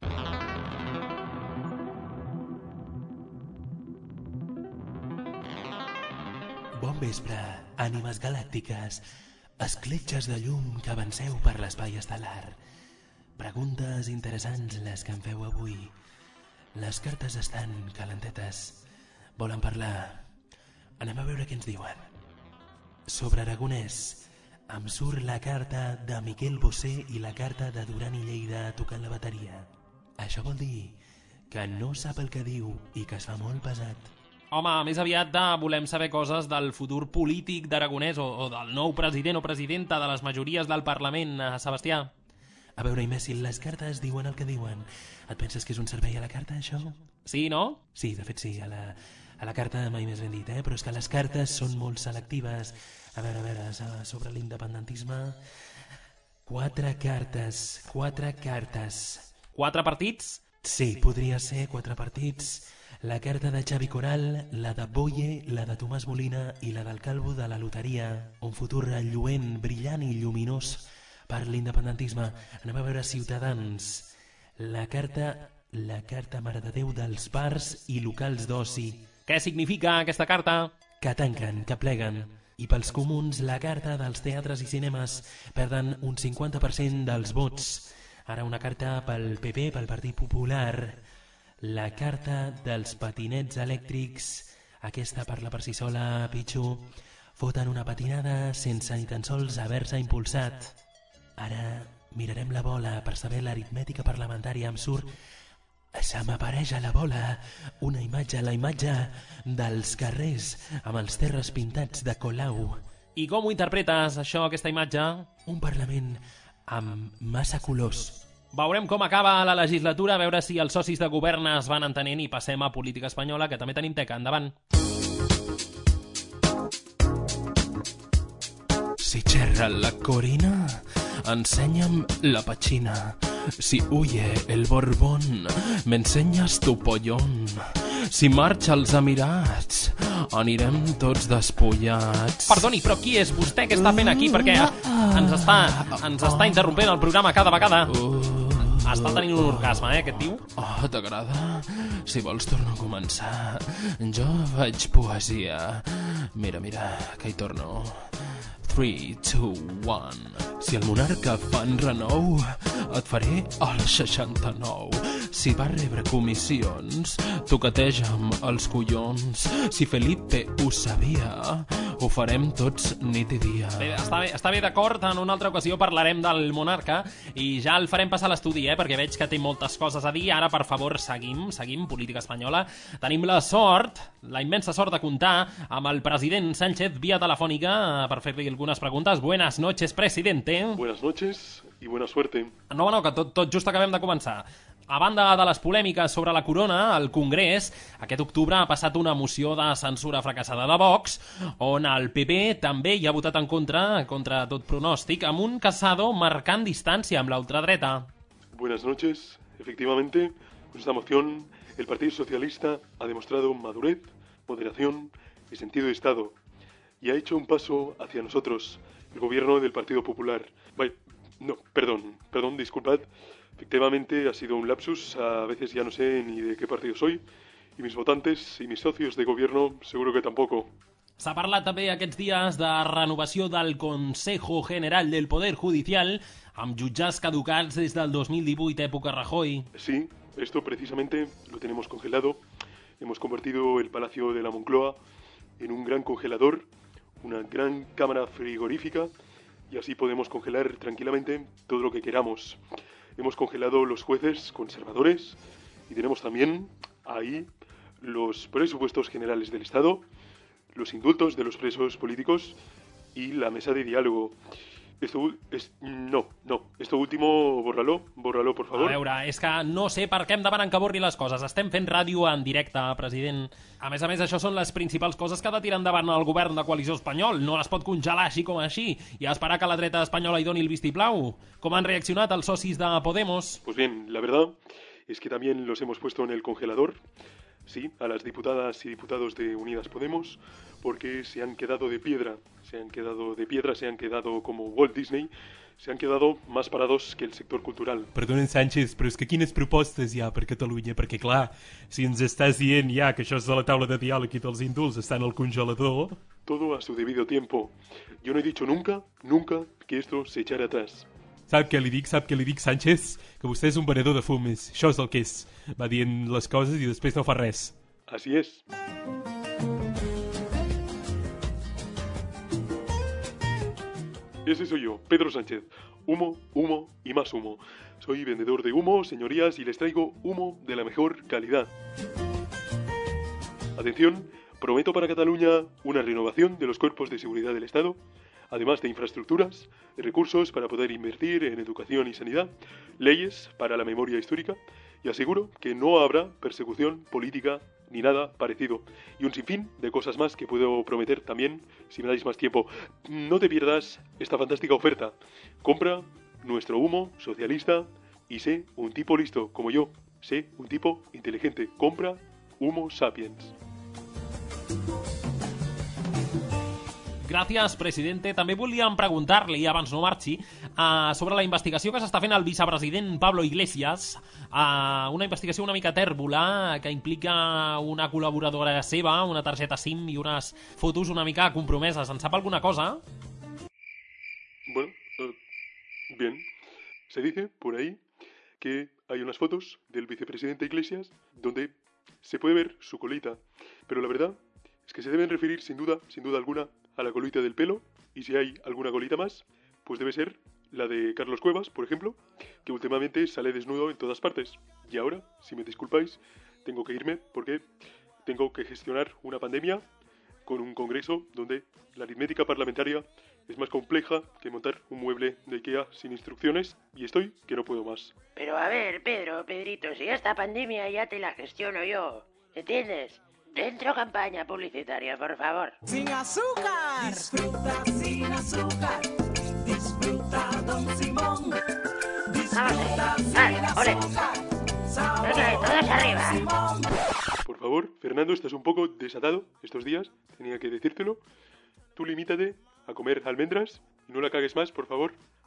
Bon vespre, ànimes galàctiques, escletxes de llum que avanceu per l'espai estel·lar. Preguntes interessants les que em feu avui. Les cartes estan calentetes. Volen parlar? Anem a veure què ens diuen. Sobre Aragonès, em surt la carta de Miquel Bosé i la carta de Duran i Lleida tocant la bateria. Això vol dir que no sap el que diu i que es fa molt pesat. Home, més aviat volem saber coses del futur polític d'Aragonès o del nou president o presidenta de les majories del Parlament, Sebastià. A veure, imbècil, les cartes diuen el que diuen. Et penses que és un servei a la carta, això? Sí, no? Sí, de fet sí, a la carta mai més ben dit, però és que les cartes són molt selectives. A veure, sobre l'independentisme... 4 cartes. 4 partits? Sí, podria ser 4 partits. La carta de Xavi Coral, la de Boye, la de Tomàs Molina i la del Calvo de la loteria. Un futur lluent, brillant i lluminós per l'independentisme. Anem a veure Ciutadans. La carta Mare de Déu dels bars i locals d'oci. Què significa aquesta carta? Que tanquen, que pleguen. I pels comuns, la carta dels teatres i cinemes perden un 50% dels vots. Ara una carta pel PP, pel Partit Popular. La carta dels patinets elèctrics. Aquesta parla per si sola, Pichu. Foten una patinada sense ni tan sols haver-se impulsat. Ara mirarem la bola per saber l'aritmètica parlamentària. Em surt... Se m'apareix a la bola una imatge, la imatge dels carrers amb els terres pintats de Colau. I com ho interpretes, això, aquesta imatge? Un Parlament amb massa colors. Veurem com acaba la legislatura, a veure si els socis de govern es van entenent i passem a política espanyola, que també tenim teca. Endavant. Si xerra la Corina, ensenya'm la petxina. Si huye el Borbón, m'ensenyes tu pollón. Si marxa als Emirats, anirem tots despullats. Perdoni, però qui és vostè? Què està fent aquí? Perquè ens està interrompent el programa cada vegada. Està tenint un orgasme, aquest tio. Oh, t'agrada? Si vols torno a començar. Jo faig poesia. Mira, que hi torno. 3, 2, 1. Si el monarca fa en renou, et faré el 69. Si va rebre comissions, toqueteja'm els collons. Si Felipe ho sabia, ho farem tots nit i dia. Bé, està bé d'acord, en una altra ocasió parlarem del monarca i ja el farem passar a l'estudi, perquè veig que té moltes coses a dir. Ara, per favor, seguim, política espanyola. Tenim la sort, la immensa sort de comptar amb el president Sánchez via telefònica per fer-li algunes preguntes. Buenas noches, presidente. Buenas noches y buena suerte. No, que tot just acabem de començar. A banda de les polèmiques sobre la corona, el Congrés aquest octubre ha passat una moció de censura fracassada de Vox, on el PP també hi ha votat en contra tot pronòstic, amb un Casado marcant distància amb la ultradreta. Buenas noches. Efectivamente, con esta moción, el Partido Socialista ha demostrado madurez, moderación y sentido de Estado, y ha hecho un paso hacia nosotros, el gobierno del Partido Popular. Perdón, disculpad. Efectivamente ha sido un lapsus, a veces ya no sé ni de qué partido soy, y mis votantes y mis socios de gobierno seguro que tampoco. S'ha parlat també aquests dies de renovació del Consejo General del Poder Judicial amb jutjats caducats des del 2018, època Rajoy. Sí, esto precisamente lo tenemos congelado. Hemos convertido el Palacio de la Moncloa en un gran congelador, una gran cámara frigorífica, y así podemos congelar tranquilamente todo lo que queramos. Hemos congelado los jueces conservadores y tenemos también ahí los presupuestos generales del Estado, los indultos de los presos políticos y la mesa de diálogo. Esto último, bórralo, por favor. A veure, és que no sé per què em demanen que borri les coses. Estem fent ràdio en directe, president. A més, això són les principals coses que ha de tirar endavant el govern de coalició espanyol. No les pot congelar així com així i esperar que la dreta espanyola hi doni el vistiplau. Com han reaccionat els socis de Podemos? Pues bien, la verdad es que también los hemos puesto en el congelador. Sí, a las diputadas y diputados de Unidas Podemos, porque se han quedado de piedra, se han quedado como Walt Disney, se han quedado más parados que el sector cultural. Perdonen, Sánchez, però és que quines propostes hi ha per Catalunya? Perquè, clar, si ens estàs dient ja que això és de la taula de diàleg i dels indults estan al congelador... Todo a su debido tiempo. Yo no he dicho nunca que esto se echara atrás. Sap què li dic, Sánchez? Que vostè és un venedor de fumes. Això és el que és. Va dient les coses i després no fa res. Así es. Ese soy yo, Pedro Sánchez. Humo, humo y más humo. Soy vendedor de humo, señorías, y les traigo humo de la mejor calidad. Atención, prometo para Cataluña una renovación de los cuerpos de seguridad del Estado, además de infraestructuras, de recursos para poder invertir en educación y sanidad, leyes para la memoria histórica, y aseguro que no habrá persecución política ni nada parecido, y un sinfín de cosas más que puedo prometer también si me dais más tiempo. No te pierdas esta fantástica oferta. Compra nuestro humo socialista y sé un tipo listo como yo, sé un tipo inteligente. Compra Humo Sapiens. Gràcies, presidente. També volíem preguntar-li, abans no marxi, sobre la investigació que s'està fent el vicepresident Pablo Iglesias, una investigació una mica tèrbola que implica una col·laboradora seva, una targeta SIM i unes fotos una mica compromeses. En sap alguna cosa? Bueno, bien. Se dice por ahí que hay unas fotos del vicepresidente Iglesias donde se puede ver su colita, pero la verdad es que se deben referir sin duda alguna a la colita del pelo, y si hay alguna colita más, pues debe ser la de Carlos Cuevas, por ejemplo, que últimamente sale desnudo en todas partes. Y ahora, si me disculpáis, tengo que irme porque tengo que gestionar una pandemia con un congreso donde la aritmética parlamentaria es más compleja que montar un mueble de Ikea sin instrucciones, y estoy que no puedo más. Pero a ver, Pedrito, si esta pandemia ya te la gestiono yo, ¿entiendes? Dentro campaña publicitaria, por favor. ¡Sin azúcar! Disfruta sin azúcar. Disfruta, Don Simón. Disfruta sin azúcar. Todos arriba. Por favor, Fernando, estás un poco desatado estos días. Tenía que decírtelo. Tú limítate a comer almendras y no la cagues más, por favor.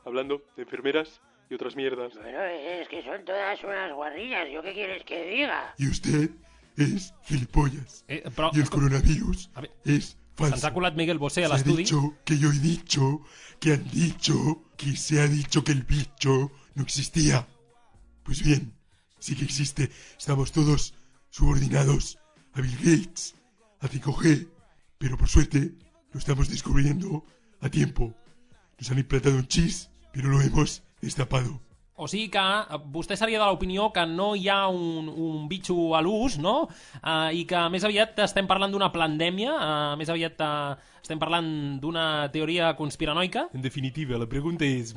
hablando de enfermeras y otras mierdas. Bueno, es que son todas unas guarrillas. ¿Yo qué quieres que diga? Y usted es gilipollas. Però, y el coronavirus es falso. Se'ns ha colat Miguel Bosé a Se ha l'estudi. dicho que yo he dicho, que han dicho, que se ha dicho que el bicho no existía. Pues bien, sí que existe. Estamos todos subordinados a Bill Gates, a 5G, pero por suerte lo estamos descubriendo a tiempo. Nos han implantado un chis, pero lo hemos destapado. O sigui que vostè seria de l'opinió que no hi ha un bitxo a l'ús, no? I que més aviat estem parlant d'una pandèmia, més aviat estem parlant d'una teoria conspiranoica. En definitiva, la pregunta és,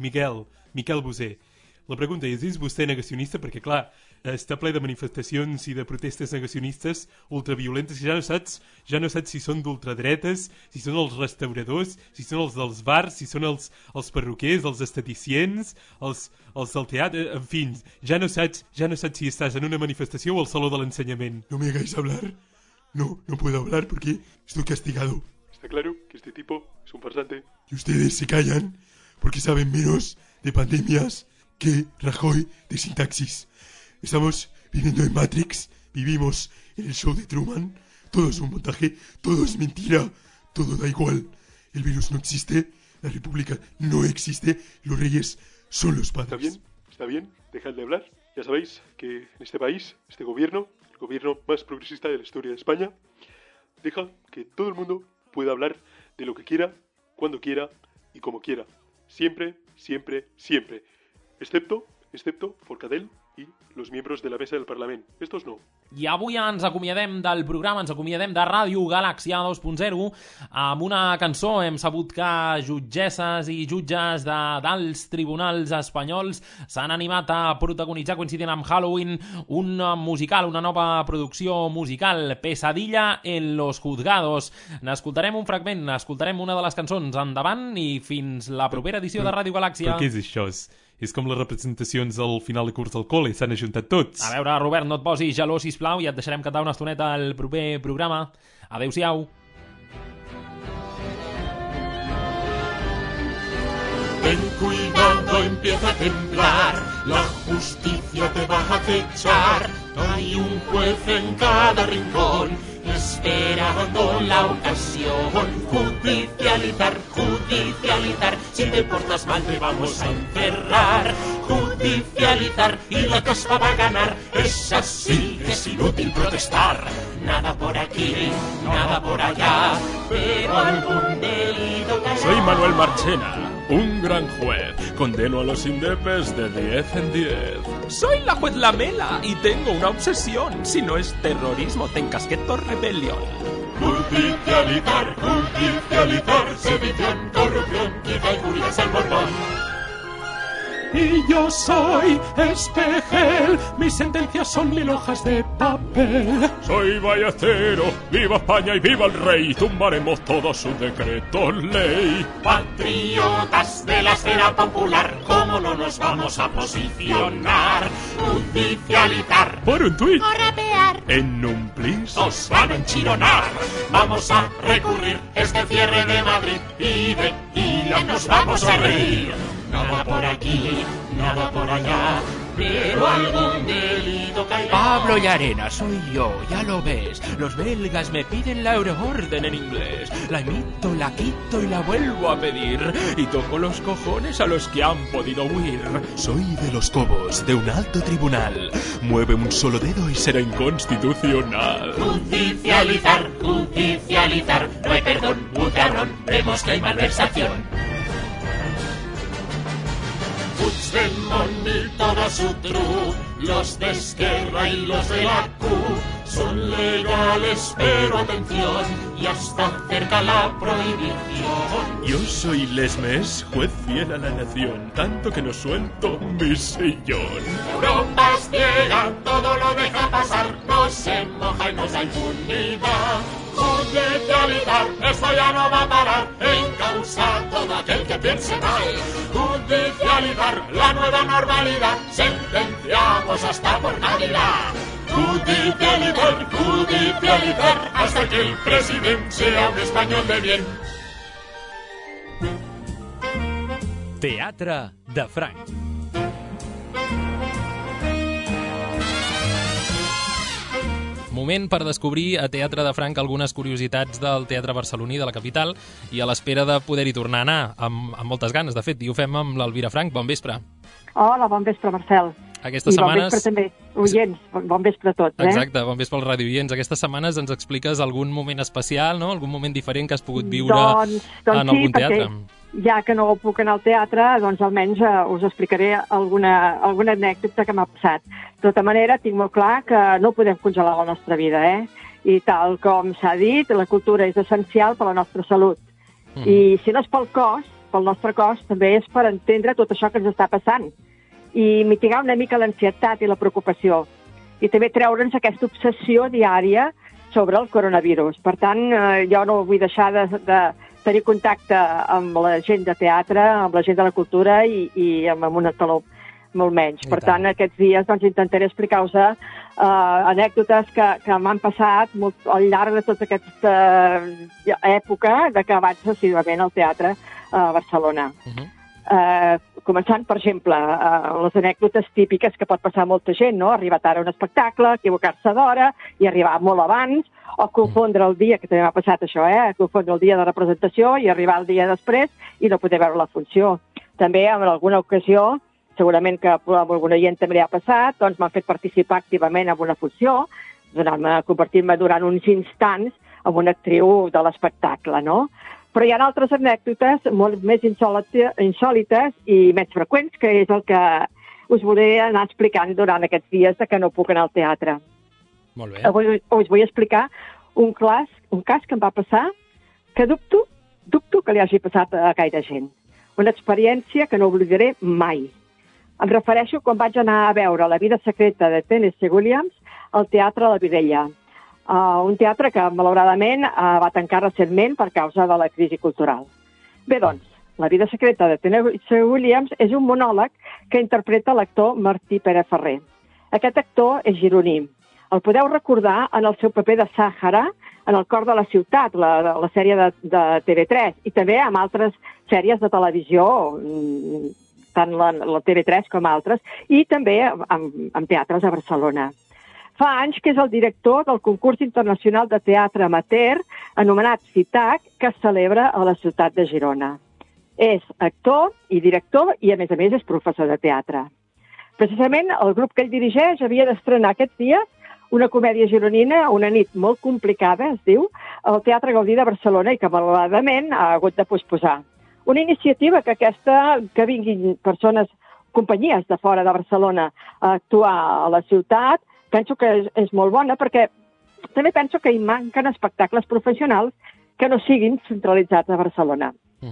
Miquel Bosé, la pregunta és vostè negacionista? Perquè, clar, està ple de manifestacions i de protestes negacionistes ultraviolentes i ja no saps si són d'ultradretes, si són els restauradors, si són els dels bars, si són els perruquers, els esteticients, els del teatre, en fi, ja no saps si estàs en una manifestació o al saló de l'ensenyament. No me hagáis hablar. No puedo hablar porque estoy castigado. Está claro que este tipo es un farsante. Y ustedes se callan porque saben menos de pandemias que Rajoy de sintaxis. Estamos viviendo en Matrix, vivimos en el show de Truman, todo es un montaje, todo es mentira, todo da igual. El virus no existe, la república no existe, los reyes son los padres. Está bien, dejad de hablar. Ya sabéis que en este país, este gobierno, el gobierno más progresista de la historia de España, deja que todo el mundo pueda hablar de lo que quiera, cuando quiera y como quiera. Siempre, siempre, siempre. Excepto Forcadell i los miembros de la mesa del Parlament. Estos no. I avui ens acomiadem del programa, ens acomiadem de Ràdio Galàxia 2.0 amb una cançó. Hem sabut que jutgesses i jutges dels tribunals espanyols s'han animat a protagonitzar, coincidint amb Halloween, un musical, una nova producció musical, Pesadilla en los juzgados. N'escoltarem un fragment, n'escoltarem una de les cançons. Endavant i fins la propera edició de Ràdio Galàxia. Però què és això? És com les representacions al final de curs del col·le, s'han ajuntat tots. A veure, Robert, no et posis gelós, sisplau, i et deixarem cantar una estoneta al proper programa. Adéu-siau. Ten cuidado, empieza a temblar, la justicia te va a acechar. Hay un juez en cada rincón, esperando la ocasión. Judicializar, judicializar, si te portas mal te vamos a encerrar. Judicializar y la casta va a ganar, es así, es inútil protestar. Nada por aquí, nada por allá, pero algún delito caerá. Soy Manuel Marchena, un gran juez. Condeno a los indepes de 10 en 10. Soy la juez Lamela y tengo una obsesión. Si no es terrorismo, te encasqueto rebelión. Judicializar, judicializar, sedición, corrupción, quizá injurias al Borbón. Y yo soy Espejel, mis sentencias son 1000 hojas de papel. Soy Ballestero, viva España y viva el rey. Tumbaremos todo su decreto ley. Patriotas de la esfera popular, ¿cómo no nos vamos a posicionar? Judicializar, por un tuit o rapear, en un plis os van a enchironar. Vamos a recurrir este cierre de Madrid y ya nos vamos a reír. Nada por aquí, nada por allá, pero algún delito caerá. Pablo Llarena, soy yo, ya lo ves. Los belgas me piden la euroorden en inglés. La imito, la quito y la vuelvo a pedir. Y toco los cojones a los que han podido huir. Soy de los Cobos, de un alto tribunal. Mueve un solo dedo y será inconstitucional. Judicializar, judicializar, no hay perdón, butarrón, vemos que hay malversación. Puigdemont y toda su troupe, los de Esquerra y los de la CUP, son legales, pero atención, ya está cerca la prohibición. Yo soy Lesmes, juez fiel a la nación, tanto que no suelto mi sillón. Europa es ciega, todo lo deja pasar, no se moja y nos da impunidad. Judicializar, esto ya no va a parar, encausa todo aquel que piense mal. Judicializar, la nueva normalidad, sentenciamos hasta por Navidad. Judicializar, judicializar, hasta que el presidente sea un español de bien. Teatre de Franc. Moment per descobrir a Teatre de Franc algunes curiositats del teatre barceloní de la capital i a l'espera de poder-hi tornar a anar amb moltes ganes. De fet, i ho fem amb l'Elvira Franc. Bon vespre. Hola, bon vespre, Marcel. Aquestes setmanes... bon vespre també, oients, bon vespre a tots. Exacte, bon vespre als radioients. Aquestes setmanes ens expliques algun moment especial, no? Algun moment diferent que has pogut viure en algun teatre. Ja que no puc anar al teatre, doncs almenys us explicaré alguna anècdota que m'ha passat. De tota manera, tinc molt clar que no podem congelar la nostra vida, I tal com s'ha dit, la cultura és essencial per a la nostra salut. I si no és pel nostre cos, també és per entendre tot això que ens està passant i mitigar una mica l'ansietat i la preocupació. I també treure'ns aquesta obsessió diària sobre el coronavirus. Per tant, jo no vull deixar de tenir contacte amb la gent de teatre, amb la gent de la cultura i amb un taló molt menys. Per tant, aquests dies doncs, intentaré explicar-vos anècdotes que m'han passat al llarg de tota aquesta època de que vaig assiduament al teatre a Barcelona. Començant, per exemple, les anècdotes típiques que pot passar a molta gent, no? Arribar tard a un espectacle, equivocar-se d'hora i arribar molt abans, o confondre el dia, que també m'ha passat això, confondre el dia de representació i arribar el dia després i no poder veure la funció. També, en alguna ocasió, segurament que amb alguna gent també ha passat, doncs m'han fet participar activament en una funció, convertint-me durant uns instants en una actriu de l'espectacle, no? Però hi ha altres anècdotes molt més insòlites i més freqüents, que és el que us volia anar explicant durant aquests dies que no puc anar al teatre. Molt bé. Avui us vull explicar un cas que em va passar que dubto que li hagi passat a gaire gent. Una experiència que no oblidaré mai. Em refereixo quan vaig anar a veure La vida secreta de Tennessee Williams al Teatre La Vilella. Un teatre que, malauradament, va tancar recentment per causa de la crisi cultural. Bé, doncs, La vida secreta de Tennessee Williams és un monòleg que interpreta l'actor Martí Pere Ferrer. Aquest actor és gironí. El podeu recordar en el seu paper de Sàhara, en El cor de la ciutat, la sèrie de TV3, i també amb altres sèries de televisió, tant la TV3 com altres, i també amb teatres a Barcelona. Fa anys que és el director del concurs internacional de teatre amateur anomenat CITAC, que es celebra a la ciutat de Girona. És actor i director i, a més, és professor de teatre. Precisament, el grup que ell dirigeix havia d'estrenar aquests dies una comèdia gironina, Una nit molt complicada, es diu, al Teatre Gaudí de Barcelona i que, malauradament, ha hagut de posposar. Una iniciativa que vinguin companyies de fora de Barcelona a actuar a la ciutat, penso que és molt bona, perquè també penso que hi manquen espectacles professionals que no siguin centralitzats a Barcelona.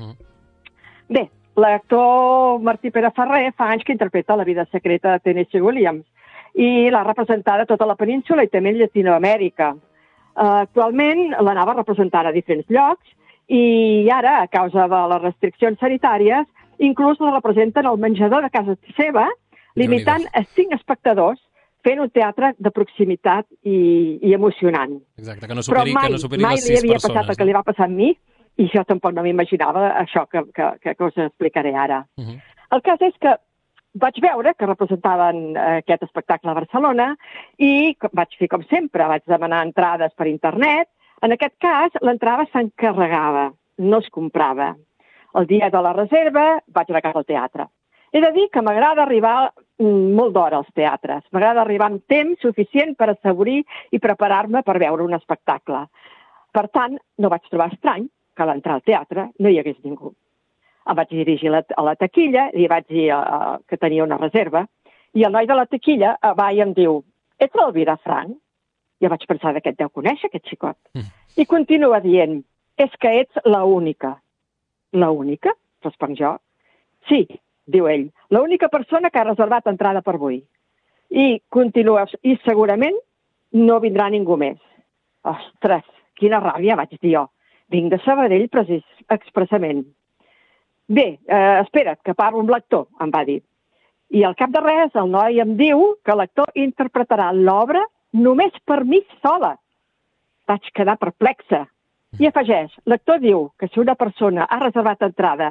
Bé, l'actor Martí Pere Ferrer fa anys que interpreta La vida secreta de Tennessee Williams i l'ha representada a tota la península i també en Llatinoamèrica. Actualment l'anava representant a diferents llocs i ara, a causa de les restriccions sanitàries, inclús la representen al menjador de casa seva, limitant a 5 espectadors, fent un teatre de proximitat i emocionant. Exacte, que no superi les 6 persones. Però mai li havia passat el que li va passar a mi i jo tampoc no m'imaginava això que us explicaré ara. El cas és que vaig veure que representaven aquest espectacle a Barcelona i vaig fer com sempre, vaig demanar entrades per internet. En aquest cas, l'entrada s'encarregava, no es comprava. El dia de la reserva vaig anar cap al teatre. He de dir que m'agrada arribar molt d'hora als teatres. M'agrada arribar amb temps suficient per assaborir i preparar-me per veure un espectacle. Per tant, no vaig trobar estrany que a l'entrar al teatre no hi hagués ningú. Em vaig dirigir a la taquilla i vaig dir que tenia una reserva i el noi de la taquilla va i em diu: "Ets l'Elvira Franc?" Jo vaig pensar que et deu conèixer, aquest xicot. I continua dient: "És que ets la única." "La única?", responc jo. "Sí", diu ell, "l'única persona que ha reservat entrada per avui." I continua: "I segurament no vindrà ningú més." Ostres, quina ràbia, vaig dir jo. Vinc de Sabadell expressament. "Bé, espera't, que parlo amb l'actor", em va dir. I al cap de res el noi em diu que l'actor interpretarà l'obra només per mi sola. Vaig quedar perplexa. I afegeix: "L'actor diu que si una persona ha reservat entrada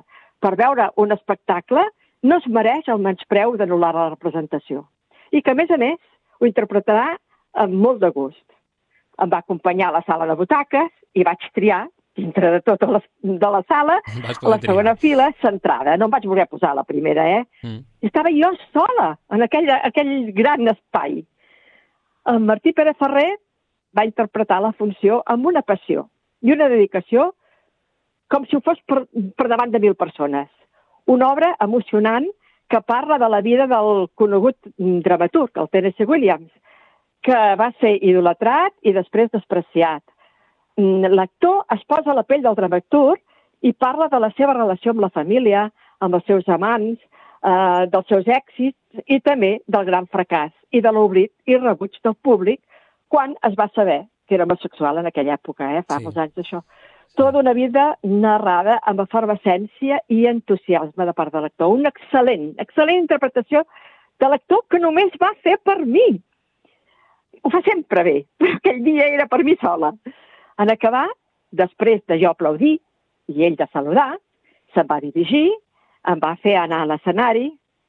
per veure un espectacle no es mereix el menyspreu d'anul·lar la representació. I que, a més, ho interpretarà amb molt de gust. Em va acompanyar a la sala de butaques i vaig triar, dintre de tota de la sala, la segona fila centrada. No em vaig voler posar a la primera, Estava jo sola en aquell gran espai. El Martí Pere Ferrer va interpretar la funció amb una passió i una dedicació com si ho fos per davant de 1.000 persones. Una obra emocionant que parla de la vida del conegut dramaturg, el Tennessee Williams, que va ser idolatrat i després despreciat. L'actor es posa a la pell del dramaturg i parla de la seva relació amb la família, amb els seus amants, dels seus èxits i també del gran fracàs i de l'oblit i rebuig del públic quan es va saber que era homosexual en aquella època, fa molts anys d'això. Tota una vida narrada amb efervescència i entusiasme de part de l'actor. Una excel·lent interpretació de l'actor que només va fer per mi. Ho fa sempre bé, però aquell dia era per mi sola. En acabar, després de jo aplaudir i ell de saludar, se'n va dirigir, em va fer anar a l'escenari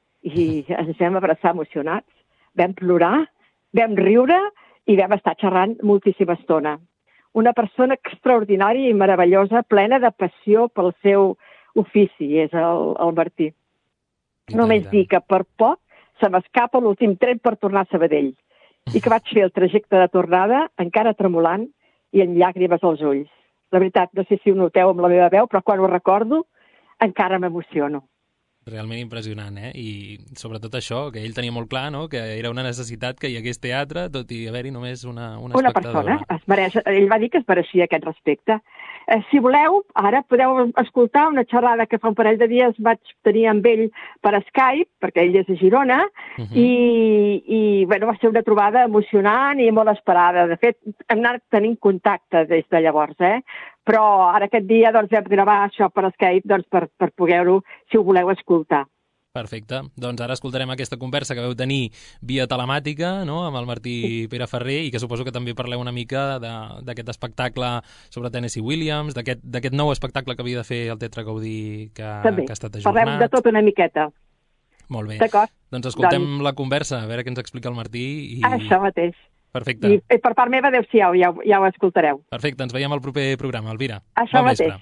i ens vam abraçar emocionats. Vam plorar, vam riure i vam estar xerrant moltíssima estona. Una persona extraordinària i meravellosa, plena de passió pel seu ofici, és el Martí. Només dir que per poc se m'escapa l'últim tren per tornar a Sabadell i que vaig fer el trajecte de tornada encara tremolant i amb llàgrimes als ulls. La veritat, no sé si ho noteu amb la meva veu, però quan ho recordo encara m'emociono. Realment impressionant, I sobretot això, que ell tenia molt clar, no?, que era una necessitat que hi hagués teatre, tot i haver-hi només una espectadora. Una persona, ell va dir que es mereixia aquest respecte. Si voleu, ara podeu escoltar una xerrada que fa un parell de dies vaig tenir amb ell per Skype, perquè ell és a Girona, i va ser una trobada emocionant i molt esperada. De fet, hem anat tenint contacte des de llavors, Però ara aquest dia vam gravar això per Skype per poder-ho, si ho voleu escoltar. Perfecte. Doncs ara escoltarem aquesta conversa que vau tenir via telemàtica, no?, amb el Martí Pere Ferrer, i que suposo que també parleu una mica d'aquest espectacle sobre Tennessee Williams, d'aquest nou espectacle que havia de fer el Teatre Gaudí que ha estat ajornat. Parlem de tot una miqueta. Molt bé. D'acord. Doncs escoltem la conversa, a veure què ens explica el Martí. Això mateix. Perfecte. I per part meva, adéu-siau, ja ho escoltareu. Perfecte, ens veiem al proper programa, Elvira. Això mateix.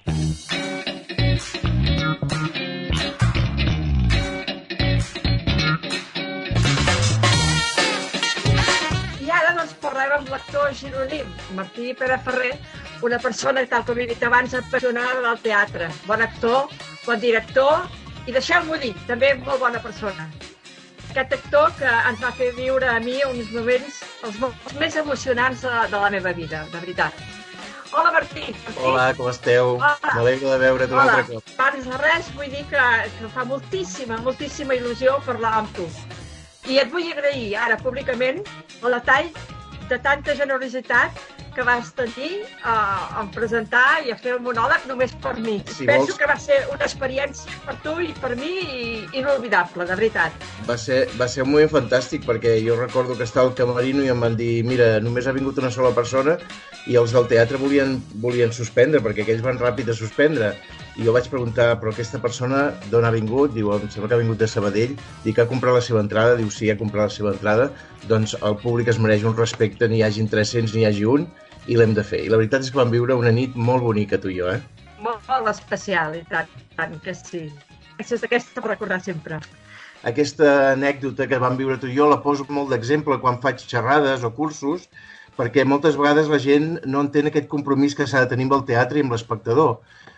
I ara parlem amb l'actor gironí, Martí Pere Ferrer, una persona, tal com he dit abans, apassionada del teatre. Bon actor, bon director i, deixeu-m'ho dir, també molt bona persona. Aquest actor que ens va fer viure a mi uns moments els més emocionants de la meva vida, de veritat. Hola, Martí. Hola, com esteu? M'alegro de veure't un altre cop. Abans de res, vull dir que fa moltíssima il·lusió parlar amb tu. I et vull agrair ara públicament el detall de tanta generositat que vas tenir a presentar i a fer el monòleg només per mi. Penso que va ser una experiència per tu i per mi inolvidable, de veritat. Va ser un moment fantàstic perquè jo recordo que estava al camerino i em van dir mira, només ha vingut una sola persona i els del teatre volien suspendre perquè aquells van ràpid a suspendre. I jo vaig preguntar, però aquesta persona d'on ha vingut? Diu, em sembla que ha vingut de Sabadell. Dic, ha comprat la seva entrada? Diu, sí, ha comprat la seva entrada. Doncs el públic es mereix un respecte, n'hi hagin 300, n'hi hagi un, i l'hem de fer. I la veritat és que vam viure una nit molt bonica, tu i jo, Molt especial, i tant que sí. Gràcies d'aquesta per recordar sempre. Aquesta anècdota que vam viure tu i jo la poso molt d'exemple quan faig xerrades o cursos, perquè moltes vegades la gent no entén aquest compromís que s'ha de tenir amb el teatre i amb l'espectador.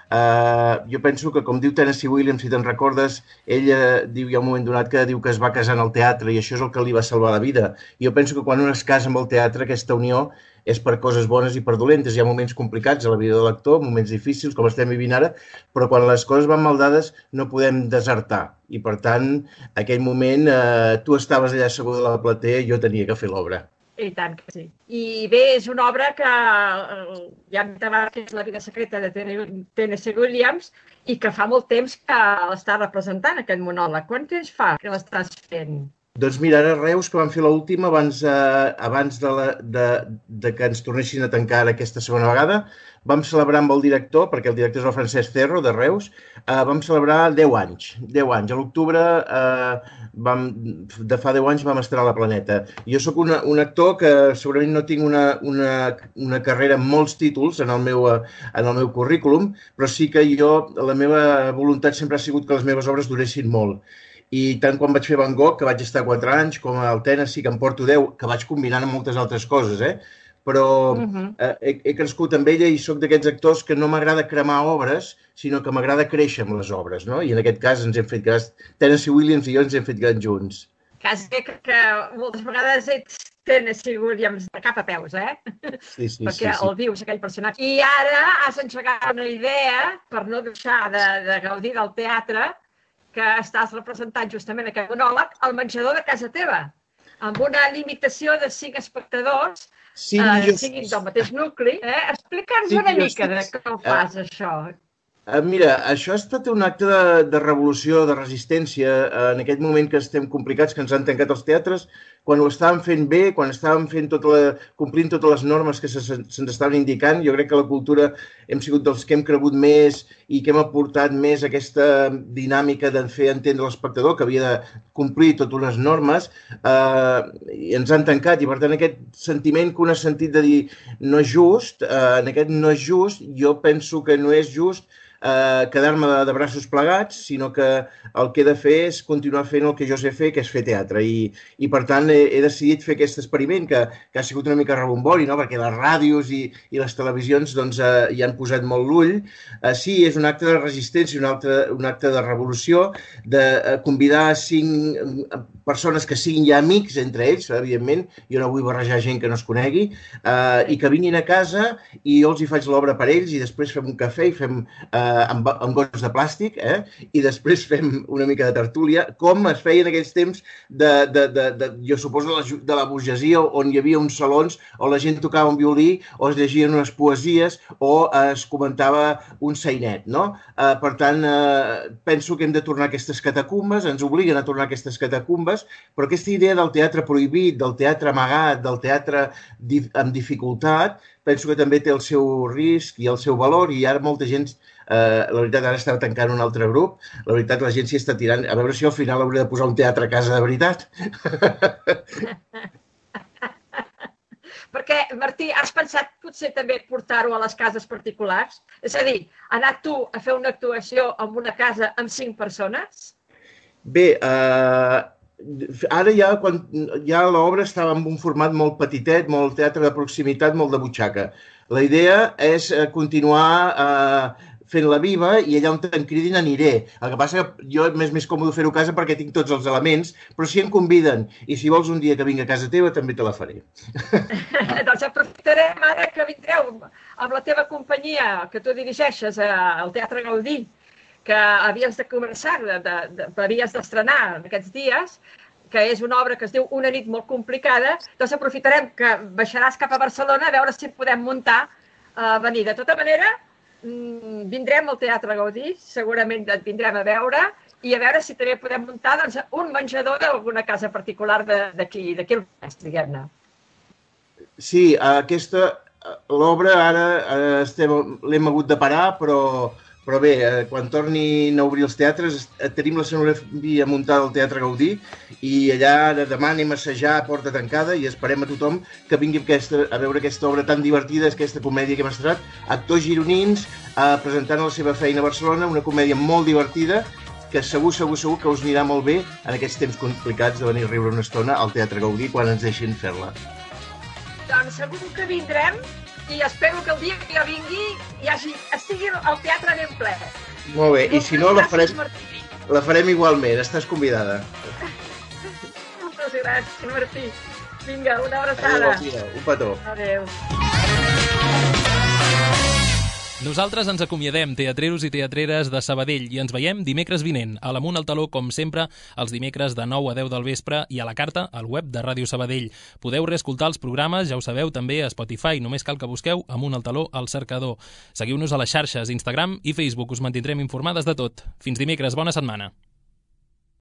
Jo penso que, com diu Tennessee Williams, si te'n recordes, ella diu, hi ha un moment donat que diu que es va casar en el teatre i això és el que li va salvar la vida. Jo penso que quan un es casa amb el teatre, aquesta unió és per coses bones i per dolentes. Hi ha moments complicats a la vida de l'actor, moments difícils, com estem vivint ara, però quan les coses van mal dades no podem desertar. I, per tant, aquell moment, tu estaves allà asseguda a la platea i jo tenia que fer l'obra. I tant que sí. I bé, és una obra que ja hem dit abans que és La vida secreta de Tennessee Williams i que fa molt temps que l'està representant, aquest monòleg. Quant temps fa que l'estàs fent? Doncs mira, ara a Reus, que vam fer l'última, abans de que ens tornessin a tancar aquesta segona vegada, vam celebrar amb el director, perquè el director és el Francesc Cerro, de Reus, vam celebrar 10 anys. 10 anys. A l'octubre, de fa 10 anys, vam estrenar La Planeta. Jo sóc un actor que segurament no tinc una carrera amb molts títols en el meu currículum, però sí que la meva voluntat sempre ha sigut que les meves obres duressin molt. I tant quan vaig fer Van Gogh, que vaig estar 4 anys, com al Tennessee, que en porto 10, que vaig combinant amb moltes altres coses, però he crescut amb ella i sóc d'aquests actors que no m'agrada cremar obres, sinó que m'agrada créixer amb les obres, no? I en aquest cas ens hem fet grans, Tennessee Williams i jo ens hem fet grans junts. Quasi que moltes vegades ets Tennessee Williams de cap a peus, Sí. Perquè el vius, aquell personatge. I ara has engegat una idea, per no deixar de gaudir del teatre, que estàs representant justament aquest monòleg al menjador de casa teva, amb una limitació de 5 espectadors, siguin del mateix nucli. Explica'ns una mica de com fas això. Mira, això ha estat un acte de revolució, de resistència, en aquest moment que estem complicats, que ens han tancat els teatres, quan ho estàvem fent bé, quan estàvem complint totes les normes que se'ns estaven indicant. Jo crec que la cultura hem sigut dels que hem cregut més i que hem aportat més aquesta dinàmica de fer entendre l'espectador, que havia de complir totes unes normes, i ens han tancat. I per tant, aquest sentiment que un ha sentit de dir no és just, en aquest no és just, jo penso que no és just quedar-me de braços plegats, sinó que el que he de fer és continuar fent el que jo sé fer, que és fer teatre. I per tant, he decidit fer aquest experiment, que ha sigut una mica rebombori, no? Perquè les ràdios i les televisions hi han posat molt l'ull. Sí, és un acte de resistència, un acte de revolució, de convidar 5 persones que siguin ja amics entre ells, evidentment, jo no vull barrejar gent que no es conegui, i que vinguin a casa i jo els hi faig l'obra per ells i després fem un cafè i fem amb gots de plàstic, i després fem una mica de tertúlia, com es feia en aquells temps jo suposo, de la burgesia, on hi havia uns salons on la gent tocava un violí, o es llegien unes poesies, o es comentava un sainet, no? Per tant, penso que hem de tornar a aquestes catacumbes, ens obliguen a tornar a aquestes catacumbes, però aquesta idea del teatre prohibit, del teatre amagat, del teatre amb dificultat, penso que també té el seu risc i el seu valor, i ara molta gent, la veritat, ara està tancant un altre grup, la veritat, la gent s'hi està tirant, a veure si al final hauria de posar un teatre a casa de veritat. Perquè, Martí, has pensat potser també portar-ho a les cases particulars? És a dir, anar tu a fer una actuació en una casa amb 5 persones? Bé, ara ja l'obra estava en un format molt petitet, molt teatre de proximitat, molt de butxaca. La idea és continuar fent-la viva i allà on te'n cridin aniré. El que passa que jo m'és més còmode fer-ho a casa perquè tinc tots els elements, però si em conviden i si vols un dia que vingui a casa teva també te la faré. Doncs aprofitarem ara que vindreu amb la teva companyia que tu dirigeixes al Teatre Gaudí, que havies de començar, havies d'estrenar aquests dies, que és una obra que es diu Una nit molt complicada, doncs aprofitarem que baixaràs cap a Barcelona a veure si podem muntar venir. De tota manera, vindrem al Teatre Gaudí, segurament et vindrem a veure, i a veure si també podem muntar un menjador d'alguna casa particular d'aquí al Vallès, diguem-ne. Sí, l'obra ara l'hem hagut de parar, però bé, quan tornin a obrir els teatres, tenim l'escenografia muntada al Teatre Gaudí i allà demà anem a assajar a porta tancada i esperem a tothom que vingui a veure aquesta obra tan divertida, aquesta comèdia que hem estrenat, actors gironins presentant la seva feina a Barcelona, una comèdia molt divertida que segur que us anirà molt bé en aquests temps complicats de venir a riure una estona al Teatre Gaudí quan ens deixin fer-la. Doncs segur que vindrem i espero que el dia que jo vingui estigui el teatre ben ple. Molt bé, i si no la farem igualment, estàs convidada. Moltes gràcies, Martí. Vinga, una abraçada. Adéu, un petó. Adéu. Nosaltres ens acomiadem, teatreros i teatreres de Sabadell, i ens veiem dimecres vinent, a l'Amunt al Taló, com sempre, els dimecres de 9 a 10 del vespre i a la carta al web de Ràdio Sabadell. Podeu reescoltar els programes, ja ho sabeu, també a Spotify, només cal que busqueu Amunt al Taló al cercador. Seguiu-nos a les xarxes, Instagram i Facebook, us mantindrem informades de tot. Fins dimecres, bona setmana.